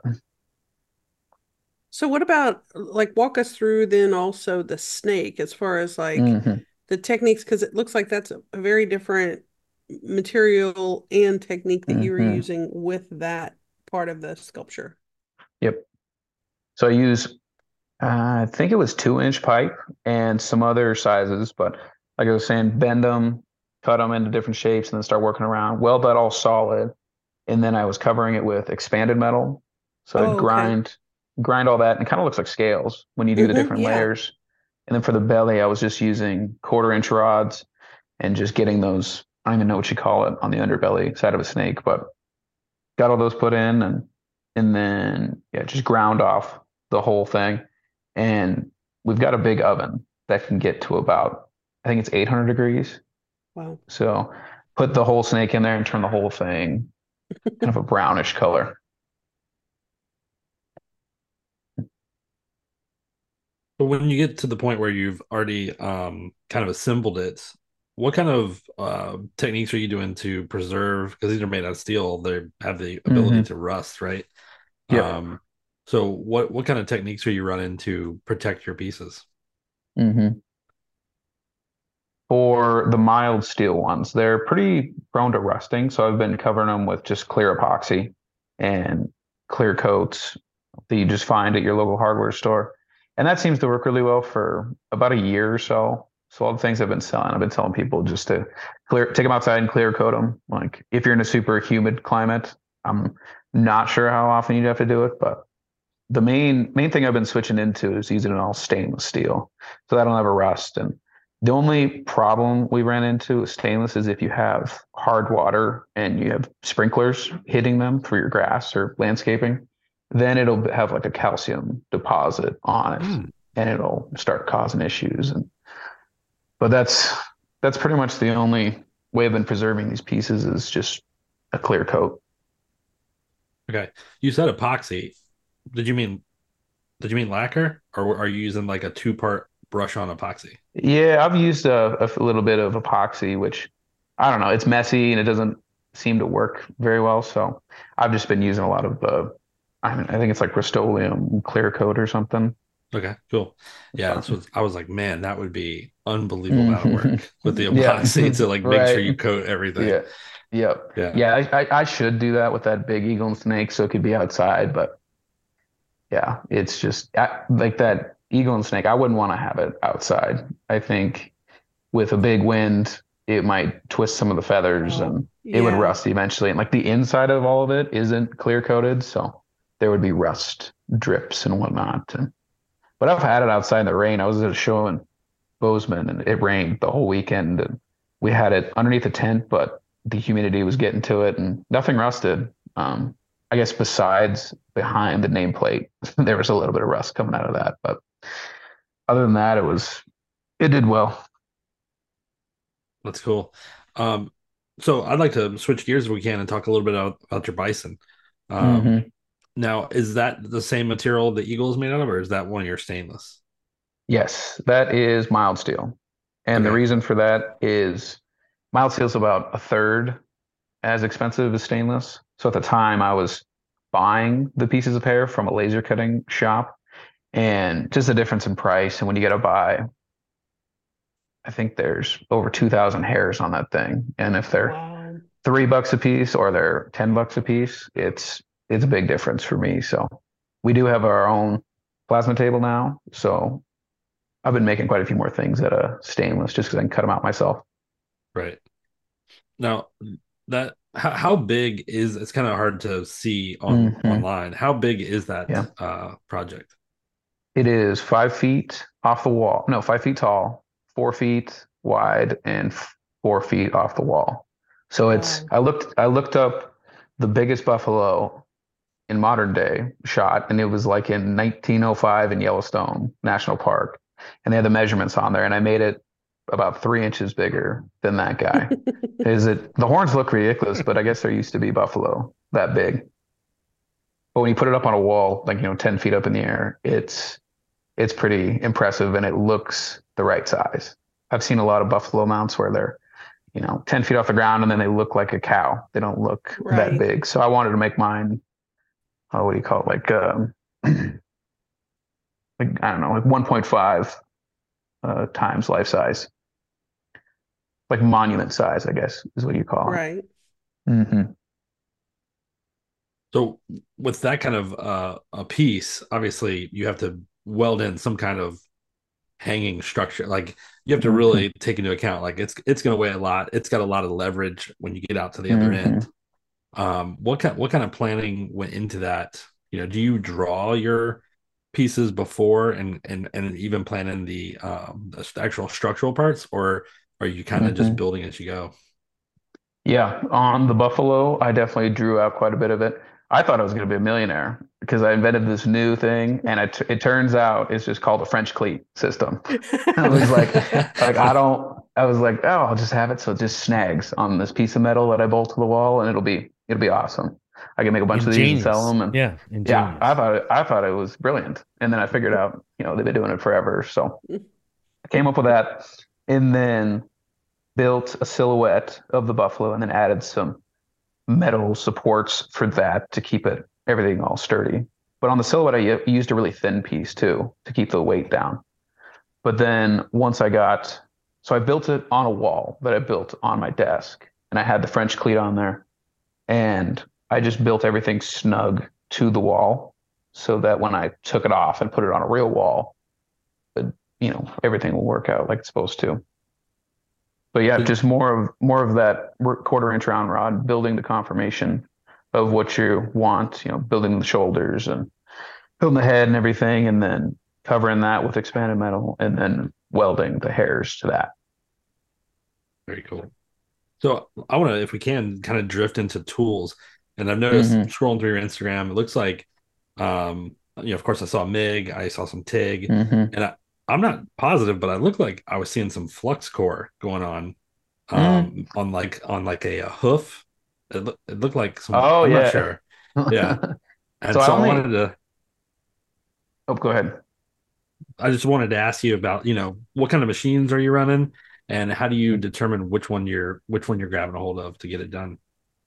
So what about like walk us through then also the snake as far as like Hmm. the techniques, because it looks like that's a very different material and technique that you were Hmm. using with that part of the sculpture. Yep. So I use I think it was 2 inch pipe and some other sizes, but like I was saying, bend them, cut them into different shapes, and then start working around. Weld that all solid, and then I was covering it with expanded metal. So I'd Oh, okay. grind all that, and it kind of looks like scales when you do the different Yeah. layers. And then for the belly, I was just using 1/4 inch rods and just getting those. I don't even know what you call it on the underbelly side of a snake, but got all those put in, and then yeah, just ground off the whole thing. And we've got a big oven that can get to about, I think it's 800 degrees. Wow. So put the whole snake in there and turn the whole thing kind of a brownish color. But when you get to the point where you've already kind of assembled it, what kind of techniques are you doing to preserve? Because these are made out of steel, they have the ability Hmm. to rust, right? Yep. Um, so what kind of techniques are you running to protect your pieces? Hmm. For the mild steel ones, they're pretty prone to rusting. So I've been covering them with just clear epoxy and clear coats that you just find at your local hardware store. And that seems to work really well for about a year or so. So all the things I've been telling people just to take them outside and clear coat them. Like if you're in a super humid climate, I'm not sure how often you'd have to do it, but the main thing I've been switching into is using an all stainless steel. So that'll never rust. And The only problem we ran into with stainless is if you have hard water and you have sprinklers hitting them for your grass or landscaping, then it'll have like a calcium deposit on it and it'll start causing issues. But that's pretty much the only way I've been preserving these pieces is just a clear coat. Okay. You said epoxy. Did you mean lacquer, or are you using like a two-part brush on epoxy? Yeah, I've used a little bit of epoxy, which I don't know, it's messy and it doesn't seem to work very well. So I've just been using a lot of I think it's like Rust-Oleum clear coat or something. Okay, cool. Yeah, that's what I was like, man, that would be unbelievable amount of work with the Yeah, epoxy to like make sure right. you coat everything. Yeah. Yep. Yeah. Yeah, I should do that with that big eagle and snake so it could be outside, but yeah, it's just like that eagle and snake. I wouldn't want to have it outside. I think with a big wind, it might twist some of the feathers Oh, and it would yeah. rust eventually. And like the inside of all of it isn't clear coated, so there would be rust drips and whatnot. But I've had it outside in the rain. I was at a show in Bozeman and it rained the whole weekend and we had it underneath a tent, but the humidity was getting to it and nothing rusted. I guess besides behind the nameplate, there was a little bit of rust coming out of that. But other than that, it did well. That's cool. So I'd like to switch gears if we can and talk a little bit about your bison. Um, Hmm. Now, is that the same material the Eagle is made out of, or is that one of your stainless? Yes, that is mild steel. And the Okay. reason for that is mild steel is about a third as expensive as stainless. So at the time, I was buying the pieces of hair from a laser cutting shop and just the difference in price. And when you get to buy, I think there's over 2,000 hairs on that thing. And if they're Wow. $3 a piece or they're $10 a piece, it's a big difference for me. So we do have our own plasma table now. So I've been making quite a few more things at a stainless just because I can cut them out myself. Right. Now, that how big is it's kind of hard to see on Hmm. online. How big is that Yeah. project? It is 5 feet off the wall. No, 5 feet tall, 4 feet wide, and 4 feet off the wall. So Wow. I looked up the biggest buffalo in modern day shot, and it was like in 1905 in Yellowstone National Park. And they had the measurements on there, and I made it about 3 inches bigger than that guy. The horns look ridiculous, but I guess there used to be buffalo that big. But when you put it up on a wall, like 10 feet up in the air, it's pretty impressive and it looks the right size. I've seen a lot of buffalo mounts where they're 10 feet off the ground and then they look like a cow. They don't look that Right. big. So I wanted to make mine, what do you call it? Like, like I don't know, like 1.5 times life size, like monument size, I guess is what you call it. Right. Hmm. So with that kind of a piece, obviously you have to weld in some kind of hanging structure. Like you have to Hmm. really take into account like it's going to weigh a lot. It's got a lot of leverage when you get out to the other Hmm. end. What kind of planning went into that? Do you draw your pieces before and even plan in the actual structural parts, or are you kind of just Hmm. building as you go? Yeah, on the Buffalo, I definitely drew out quite a bit of it. I thought I was going to be a millionaire because I invented this new thing, and it turns out it's just called a French cleat system. I was like I don't. I was like, oh, I'll just have it so it just snags on this piece of metal that I bolt to the wall, and it'll be awesome. I can make a bunch of these and sell Ingenious. them, and Yeah, yeah, ingenious. I thought it was brilliant. And then I figured out, they've been doing it forever, so I came up with that, and then built a silhouette of the buffalo, and then added some metal supports for that to keep everything all sturdy. But on the silhouette, I used a really thin piece too to keep the weight down. But then so I built it on a wall that I built on my desk, and I had the French cleat on there, and I just built everything snug to the wall so that when I took it off and put it on a real wall, everything will work out like it's supposed to. But yeah, just more of that 1/4 inch round rod, building the conformation of what you want, building the shoulders and building the head and everything, and then covering that with expanded metal, and then welding the hairs to that. Very cool. So I want to, if we can, kind of drift into tools. And I've noticed Hmm. scrolling through your Instagram, it looks like, of course, I saw MIG, I saw some TIG, Hmm. and I'm not positive, but I looked like I was seeing some flux core going Mm. on like a hoof. It looked like some. Oh I'm not yeah. sure. Yeah, So and so go ahead. I just wanted to ask you about, what kind of machines are you running, and how do you determine which one you're grabbing a hold of to get it done?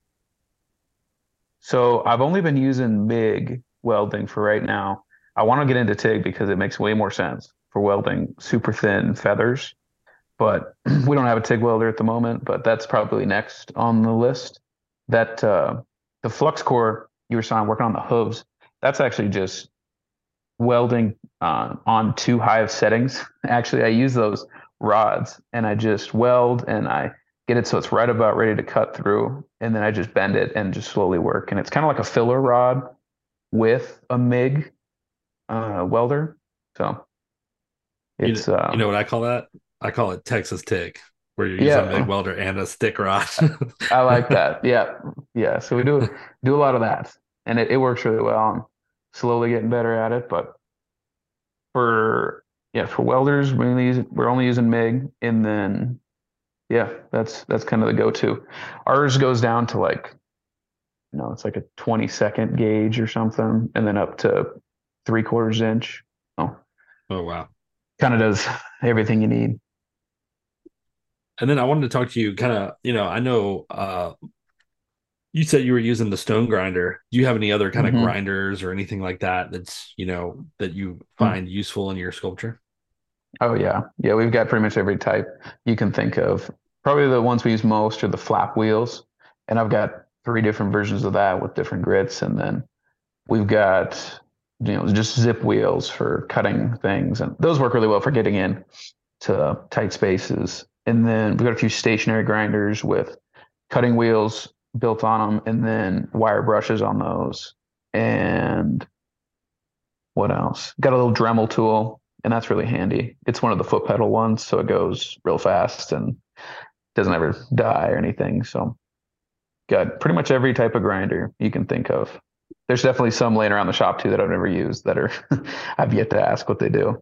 So I've only been using MIG welding for right now. I want to get into TIG because it makes way more sense for welding super thin feathers. But we don't have a TIG welder at the moment, but that's probably next on the list. That the flux core you were saying working on the hooves, that's actually just welding on too high of settings. Actually, I use those rods and I just weld and I get it so it's right about ready to cut through, and then I just bend it and just slowly work. And it's kind of like a filler rod with a MIG welder. So it's You know what I call that? I call it Texas TIG, where you're using a MIG yeah, welder and a stick rod. I like that. Yeah, yeah. So we do a lot of that, and it works really well. I'm slowly getting better at it, but for for welders, we're only using MIG, and then yeah, that's kind of the go-to. Ours goes down to like, it's like a 20-second gauge or something, and then up to 3/4 inch. So Oh wow. kind of does everything you need. And then I wanted to talk to you kind of, I know you said you were using the stone grinder. Do you have any other kind of Hmm. grinders or anything like that that's, that you find useful in your sculpture? Oh yeah, yeah. We've got pretty much every type you can think of. Probably the ones we use most are the flap wheels, and I've got three different versions of that with different grits, and then we've got just zip wheels for cutting things, and those work really well for getting in to tight spaces. And then we've got a few stationary grinders with cutting wheels built on them, and then wire brushes on those. And what else? Got a little Dremel tool, and that's really handy. It's one of the foot pedal ones, so it goes real fast and doesn't ever die or anything. So got pretty much every type of grinder you can think of. There's definitely some laying around the shop too that I've never used that are I've yet to ask what they do.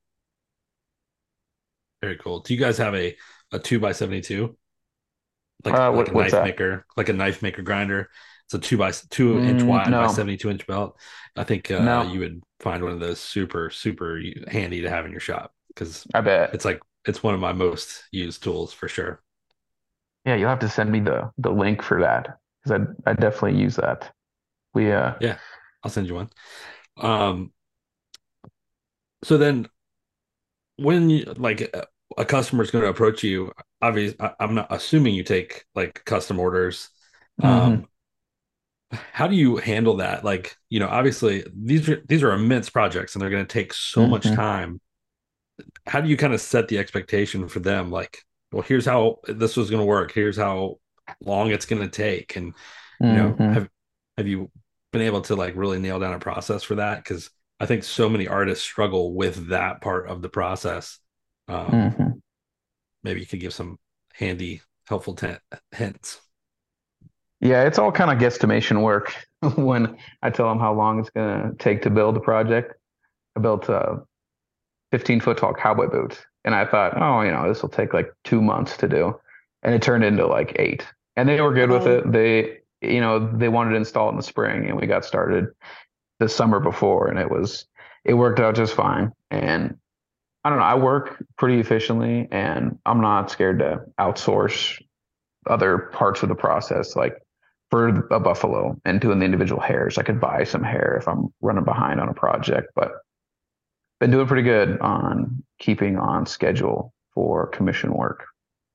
Very cool. Do you guys have a 2x72? Like a What's that? like a knife maker grinder. It's a 2 inch wide by No, 72 inch belt. I think you no, would find one of those super, super handy to have in your shop because I bet. it's one of my most used tools for sure. Yeah, you'll have to send me the link for that because I definitely use that. We Yeah, I'll send you one. Um, so then when you like a customer is going to approach you, obviously, I'm not assuming you take like custom orders. hmm Um, how do you handle that? Like, obviously these are immense projects and they're going to take so much hmm time. How do you kind of set the expectation for them? Like, well, here's how this was going to work. Here's how long it's going to take. And, hmm have you been able to like really nail down a process for that? Because I think so many artists struggle with that part of the process. Um, hmm maybe you could give some handy, helpful hints. Yeah, it's all kind of guesstimation work when I tell them how long it's gonna take to build a project. I built a 15-foot tall cowboy boot, and I thought, oh, this will take like 2 months to do, and it turned into like 8. And they were good with Oh, it. They wanted to install it in the spring, and we got started the summer before, and it worked out just fine. And I don't know, I work pretty efficiently, and I'm not scared to outsource other parts of the process. Like for a buffalo and doing the individual hairs, I could buy some hair if I'm running behind on a project, but been doing pretty good on keeping on schedule for commission work.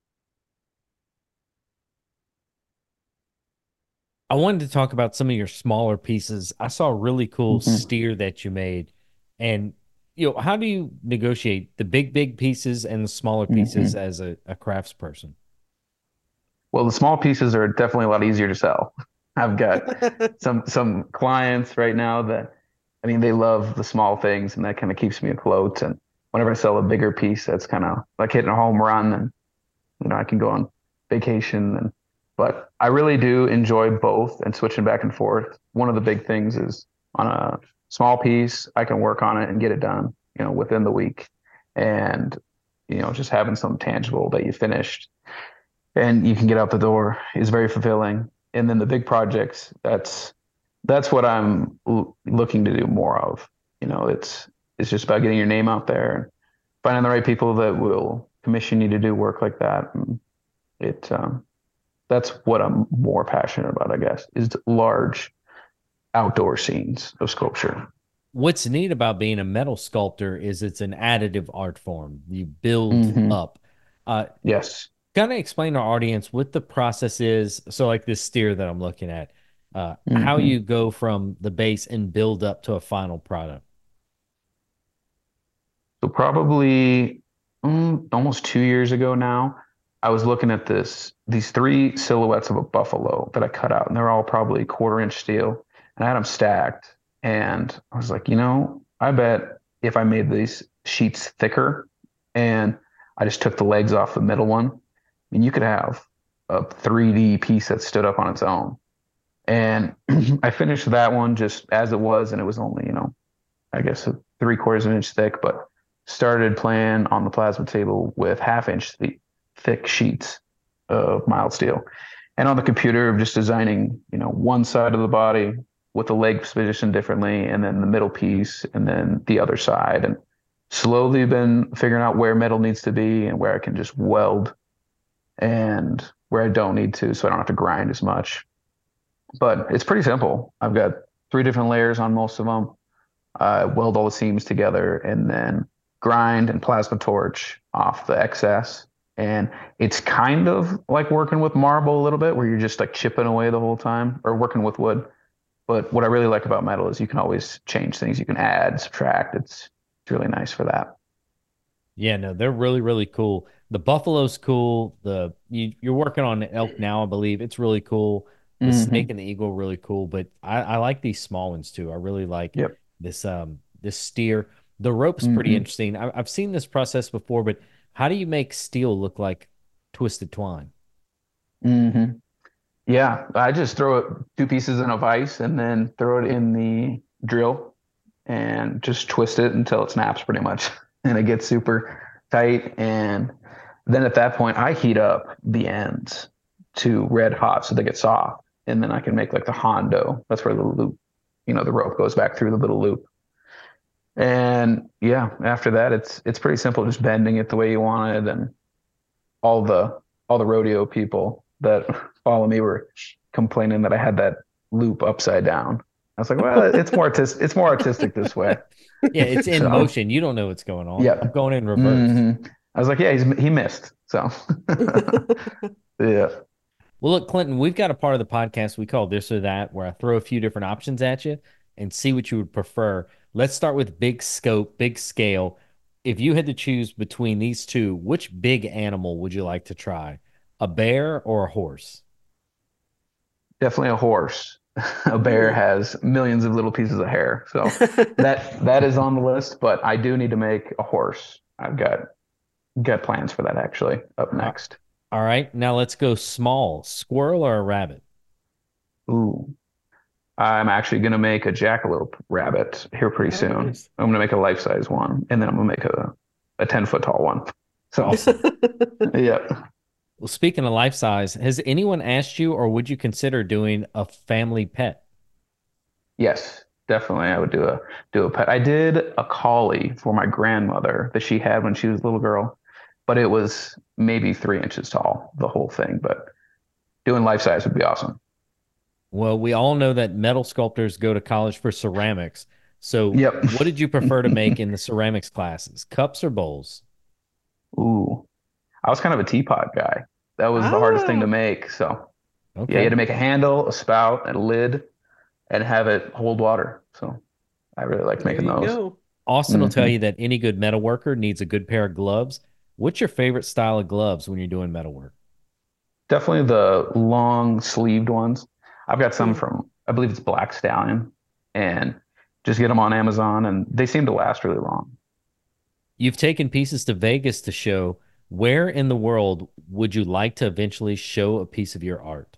I wanted to talk about some of your smaller pieces. I saw a really cool Mhm. steer that you made. And, how do you negotiate the big pieces and the smaller pieces Mhm. as a crafts person? Well, the small pieces are definitely a lot easier to sell. I've got some clients right now that, I mean, they love the small things, and that kind of keeps me afloat. And whenever I sell a bigger piece, that's kind of like hitting a home run, and I can go on vacation. And but I really do enjoy both and switching back and forth. One of the big things is on a small piece, I can work on it and get it done, within the week. And, just having something tangible that you finished and you can get out the door is very fulfilling. And then the big projects, that's what I'm looking to do more of. It's just about getting your name out there and finding the right people that will commission you to do work like that. And that's what I'm more passionate about, I guess, is large outdoor scenes of sculpture. What's neat about being a metal sculptor is it's an additive art form. You build Mhm. up. Yes. Kind of explain to our audience what the process is. So, like this steer that I'm looking at, how Mhm. you go from the base and build up to a final product. So probably almost 2 years ago now, I was looking at these three silhouettes of a buffalo that I cut out, and they're all probably quarter-inch steel, and I had them stacked. And I was like, I bet if I made these sheets thicker, and I just took the legs off the middle one, I mean, you could have a 3D piece that stood up on its own. And I finished that one just as it was, and it was only, I guess three-quarters of an inch thick, but started playing on the plasma table with half-inch thick sheets of mild steel. And on the computer, just designing, one side of the body with the legs positioned differently, and then the middle piece, and then the other side. And slowly been figuring out where metal needs to be and where I can just weld and where I don't need to, so I don't have to grind as much. But it's pretty simple. I've got three different layers on most of them. I weld all the seams together and then grind and plasma torch off the excess. And it's kind of like working with marble a little bit, where you're just like chipping away the whole time, or working with wood. But what I really like about metal is you can always change things. You can add, subtract. It's really nice for that. Yeah, no, they're really, really cool. The buffalo's cool. You're working on the elk now, I believe. It's really cool. The snake Hmm. and the eagle really cool. But I like these small ones too. I really like Yep. this steer. The rope's pretty Hmm. interesting. I've seen this process before, but how do you make steel look like twisted twine? Hmm. Yeah, I just throw it two pieces in a vise and then throw it in the drill and just twist it until it snaps pretty much. And it gets super tight. And then at that point, I heat up the ends to red hot so they get soft. And then I can make like the Hondo. That's where the loop, the rope goes back through the little loop. And yeah, after that, it's pretty simple, just bending it the way you want it. And all the rodeo people that follow me were complaining that I had that loop upside down. I was like, well, it's more artistic this way. Yeah, it's in So, motion. You don't know what's going on. I'm yeah. going in reverse. Hmm. I was like, yeah, he missed. So, yeah. Well, look, Clinton, we've got a part of the podcast we call This or That, where I throw a few different options at you and see what you would prefer. Let's start with big scope, big scale. If you had to choose between these two, which big animal would you like to try? A bear or a horse? Definitely a horse. A bear Ooh. has millions of little pieces of hair. So that is on the list, but I do need to make a horse. I've got plans for that actually up Uh, next. All right, now let's go small. Squirrel or a rabbit? Ooh. I'm actually going to make a jackalope rabbit here pretty Oh, soon. nice. I'm going to make a life-size one, and then I'm going to make a 10-foot tall one. So, Awesome. yeah. Well, speaking of life size, has anyone asked you or would you consider doing a family pet? Yes, definitely. I would do a pet. I did a collie for my grandmother that she had when she was a little girl, but it was maybe 3 inches tall, the whole thing. But doing life size would be awesome. Well, we all know that metal sculptors go to college for ceramics. So, Yep. what did you prefer to make in the ceramics classes? Cups or bowls? Ooh, I was kind of a teapot guy. That was the hardest thing to Ah, make. So yeah, you had Okay. to make a handle, a spout, and a lid, and have it hold water. So I really like there making you those. go. Austin will tell Hmm. you that any good metal worker needs a good pair of gloves. What's your favorite style of gloves when you're doing metal work? Definitely the long sleeved ones. I've got some Mm. from, I believe it's Black Stallion, and just get them on Amazon, and they seem to last really long. You've taken pieces to Vegas to show. Where in the world would you like to eventually show a piece of your art?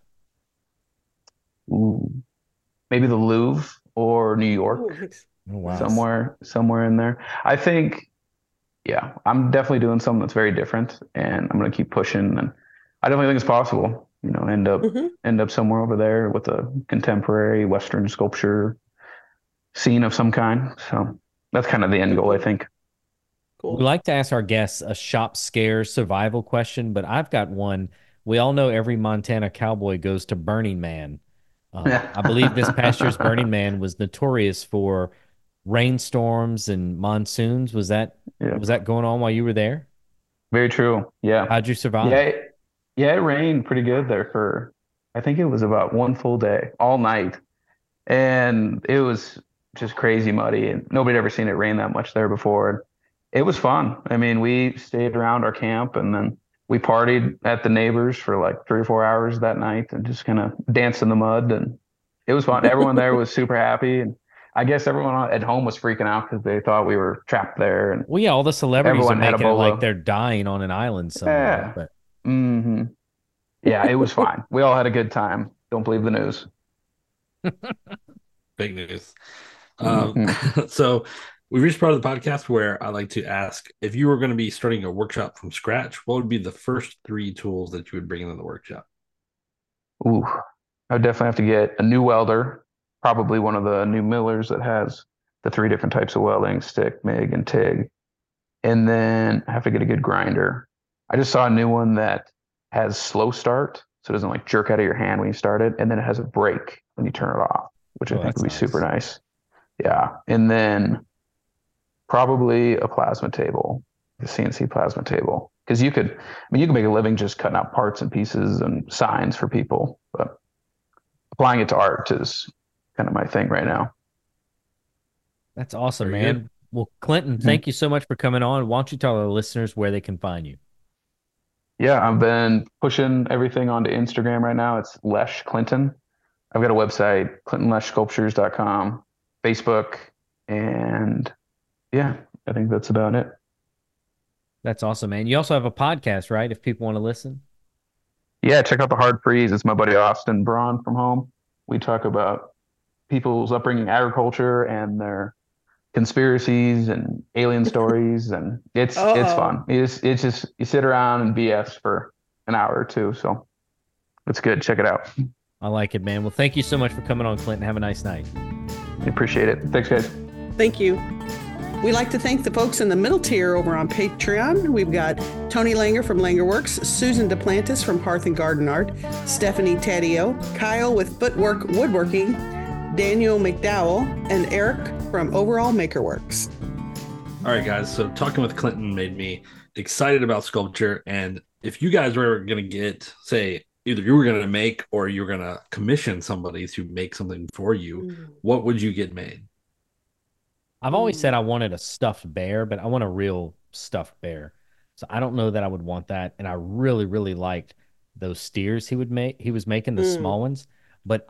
Ooh, maybe the Louvre or New Oh, York, nice. Oh, wow. Nice. somewhere in there. I think, yeah, I'm definitely doing something that's very different, and I'm gonna keep pushing. And I definitely think it's possible, Hmm. end up somewhere over there with a contemporary Western sculpture scene of some kind. So that's kind of the end goal, I Hmm. think. We Cool. like to ask our guests a shop scare survival question, but I've got one. We all know every Montana cowboy goes to Burning Man. I believe this past year's Yeah. Burning Man was notorious for rainstorms and monsoons. Yeah. Was that going on while you were there? Very true. Yeah. How'd you Yeah. survive? Yeah, it rained pretty good there for, I think it was about one full day, all night. And it was just crazy muddy, and nobody had ever seen it rain that much there before. It was fun. I mean, we stayed around our camp, and then we partied at the neighbors for like 3 or 4 hours that night and just kind of danced in the mud. And it was fun. Everyone there was super happy. And I guess everyone at home was freaking out because they thought we were trapped there. And Well, yeah, all the celebrities are everyone had a making it like bolo. they're dying on an island somewhere. Yeah. But Hmm. Yeah, it was fine. We all had a good time. Don't believe the news. Fake news. Um, Hmm. so we reached part of the podcast where I like to ask if you were going to be starting a workshop from scratch, what would be the first three tools that you would bring into the workshop? Ooh, I would definitely have to get a new welder, probably one of the new millers that has the three different types of welding, stick, MIG, and TIG. And then I have to get a good grinder. I just saw a new one that has slow start, so it doesn't like jerk out of your hand when you start it, and then it has a brake when you turn it off, which I oh, think that's would be super nice. nice. Yeah. And then probably a plasma table, the CNC plasma table. Because you can make a living just cutting out parts and pieces and signs for people, but applying it to art is kind of my thing right now. That's awesome, Very good. man. Well, Clinton, Mhm. thank you so much for coming on. Why don't you tell our listeners where they can find you? Yeah, I've been pushing everything onto Instagram right now. It's Lesh Clinton. I've got a website, clintonleshsculptures.com, Facebook, and yeah, I think that's about it. That's awesome, man. You also have a podcast, right? If people want to listen. Yeah, check out the Hard Freeze. It's my buddy Austin Braun from home. We talk about people's upbringing in agriculture and their conspiracies and alien stories, and it's Oh, fun. It's just you sit around and BS for an hour or two, so it's good. Check it out. I like it, man. Well, thank you so much for coming on, Clinton. Have a nice night. Appreciate it. Thanks, guys. thank you. We'd like to thank the folks in the middle tier over on Patreon. We've got Tony Langer from Langer Works, Susan Duplantis from Hearth and Garden Art, Stephanie Taddeo, Kyle with Footwork Woodworking, Daniel McDowell, and Eric from Overall Makerworks. All right, guys. So talking with Clinton made me excited about sculpture. And if you guys were going to get, say, either you were going to make or you were going to commission somebody to make something for you, what would you get made? I've always said I wanted a stuffed bear, but I want a real stuffed bear. So I don't know that I would want that. And I really, really liked those steers he was making, the Mm. small ones. But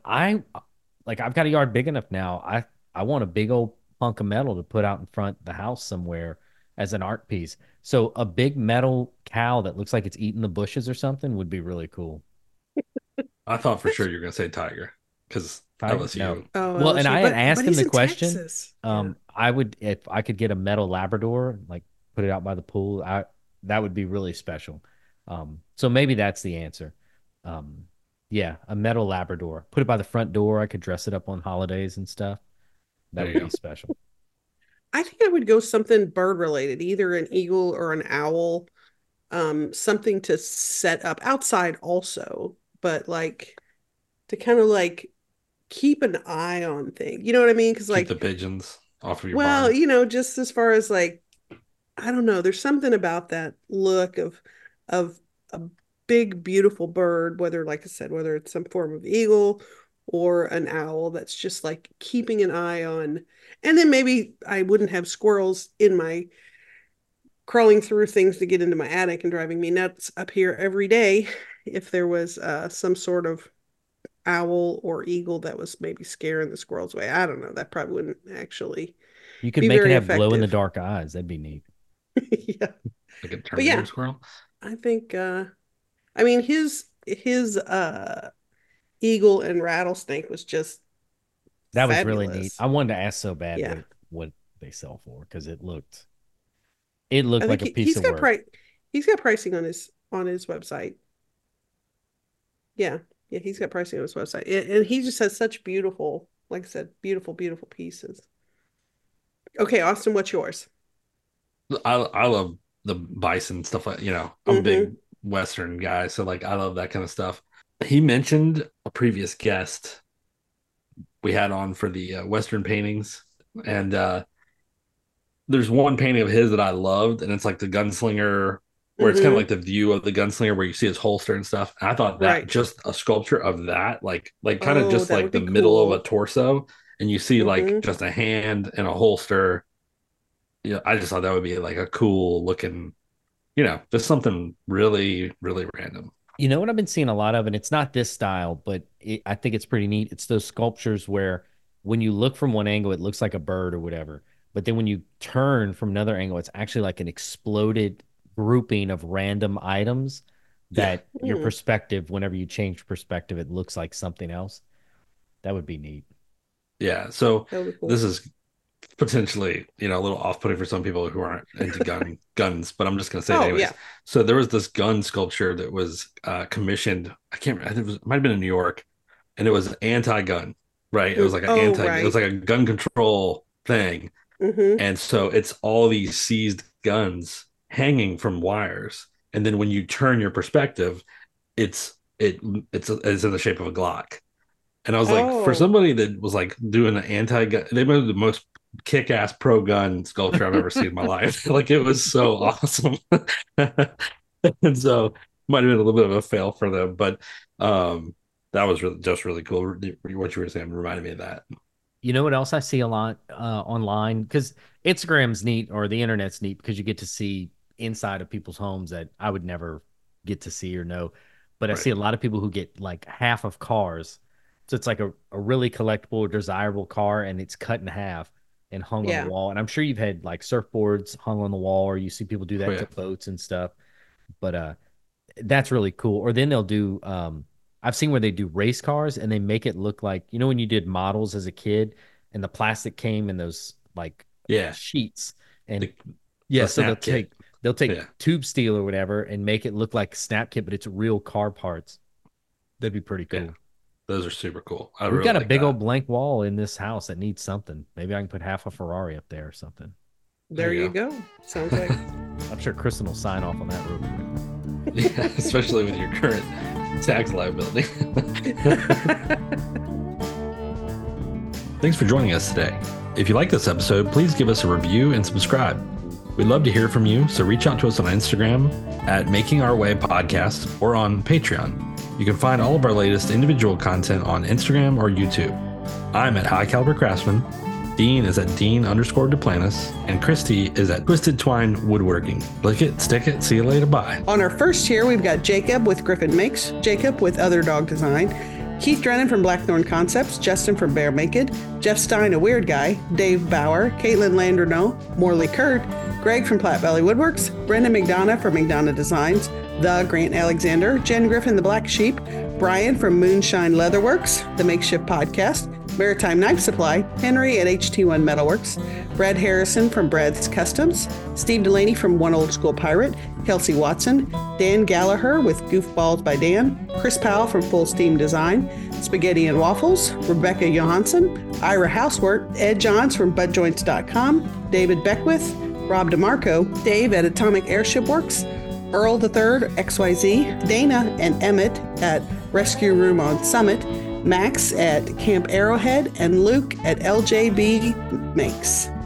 I've got a yard big enough now. I want a big old hunk of metal to put out in front of the house somewhere as an art piece. So a big metal cow that looks like it's eating the bushes or something would be really cool. I thought for sure you were going to say tiger because Tiger? No. LSU. Oh, Well, and LSU, I had asked but him he's the in question. Texas. Yeah. I would, if I could get a metal Labrador, like put it out by the pool, that would be really special. So maybe that's the answer. Um, yeah, a metal Labrador. Put it by the front door. I could dress it up on holidays and stuff. That There would you be go. special. I think I would go something bird related, either an eagle or an owl, something to set up outside also, but like to kind of like keep an eye on things. You know what I mean? Because Keep the like, pigeons off of your well, barn. just as far as like, I don't know, there's something about that look of a big, beautiful bird, whether, like I said, whether it's some form of eagle or an owl that's just like keeping an eye on. And then maybe I wouldn't have squirrels in my crawling through things to get into my attic and driving me nuts up here every day if there was some sort of owl or eagle that was maybe scaring the squirrels away. I don't know. That probably wouldn't actually You could be make it very have glow in the effective. dark eyes. That'd be neat. Yeah. Like a But Terminator yeah, squirrel. I think I mean his eagle and rattlesnake was just That was really neat. fabulous. I wanted to ask so bad Yeah. what they sell for because it looked I think like a piece he's of got work. he's got pricing on his website. Yeah. Yeah, he's got pricing on his website. And he just has such beautiful, like I said, beautiful, beautiful pieces. Okay, Austin, what's yours? I love the bison stuff. Like, I'm a Mm-hmm. big Western guy, so like I love that kind of stuff. He mentioned a previous guest we had on for the Western paintings, and there's one painting of his that I loved, and it's like the gunslinger, where it's kind of Mm-hmm. like the view of the gunslinger where you see his holster and stuff. And I thought that Right. just a sculpture of that, like kind of Oh, just that would like the be middle of a cool. torso, and you see like Mm-hmm. just a hand and a holster. Yeah, I just thought that would be like a cool looking, just something really, really random. You know what I've been seeing a lot of, and it's not this style, but I think it's pretty neat. It's those sculptures where when you look from one angle, it looks like a bird or whatever. But then when you turn from another angle, it's actually like an exploded grouping of random items Yeah, that your Mm, perspective, whenever you change perspective, it looks like something else. That would be neat. yeah. So that would be this cool. is potentially, a little off-putting for some people who aren't into guns, but I'm just gonna say it Oh, anyways. yeah. So there was this gun sculpture that was commissioned. I can't remember. I think it might have been in New York, and it was anti-gun, right? It was like Oh, it was right. like a gun control thing, Mm-hmm. and so it's all these seized guns hanging from wires, and then when you turn your perspective, it's it's in the shape of a Glock. And I was like, for Oh, somebody that was like doing an anti-gun, they made the most kick-ass pro-gun sculpture I've ever seen in my life. Like it was so awesome. And so might have been a little bit of a fail for them, but that was just really cool. What you were saying reminded me of that. You know what else I see a lot online? Because Instagram's neat or the internet's neat because you get to see inside of people's homes that I would never get to see or know. But I Right. see a lot of people who get like half of cars. So it's like a really collectible or desirable car and it's cut in half and hung on the yeah. wall. And I'm sure you've had like surfboards hung on the wall or you see people do Oh that to yeah. boats and stuff. But that's really cool. Or then they'll do I've seen where they do race cars and they make it look like, when you did models as a kid and the plastic came in those like Yeah. sheets and The, yeah, the so snap kit. they'll take Yeah. tube steel or whatever and make it look like snap kit, but it's real car parts. That'd be pretty Yeah. cool. Those are super cool. I We've really got a like big that. old blank wall in this house that needs something. Maybe I can put half a Ferrari up there or something. There There you you go. go. Sounds like I'm sure Kristen will sign off on that real quick. Yeah, especially with your current tax liability. Thanks for joining us today. If you like this episode, please give us a review and subscribe. We'd love to hear from you, so reach out to us on Instagram at Making Our Way Podcast or on Patreon. You can find all of our latest individual content on Instagram or YouTube. I'm at High Caliber Craftsman. Dean is at Dean_Duplantis, and Christy is at Twisted Twine Woodworking. Lick it, stick it, see you later, bye. on our first tier, we've got Jacob with Griffin Makes, Jacob with Other Dog Design, Keith Drennan from Blackthorn Concepts, Justin from Bear Naked, Jeff Stein, a weird guy, Dave Bauer, Caitlin Landreneau, Morley Kurt, Greg from Platte Valley Woodworks, Brendan McDonough from McDonough Designs, The Grant Alexander, Jen Griffin, The Black Sheep, Brian from Moonshine Leatherworks, The Makeshift Podcast, Maritime Knife Supply, Henry at HT1 Metalworks, Brad Harrison from Brad's Customs, Steve Delaney from One Old School Pirate, Kelsey Watson, Dan Gallagher with Goofballs by Dan, Chris Powell from Full Steam Design, Spaghetti and Waffles, Rebecca Johansson, Ira Housework, Ed Johns from BudJoints.com, David Beckwith, Rob DeMarco, Dave at Atomic Airship Works, Earl III, XYZ, Dana and Emmett at Rescue Room on Summit, Max at Camp Arrowhead, and Luke at LJB Makes.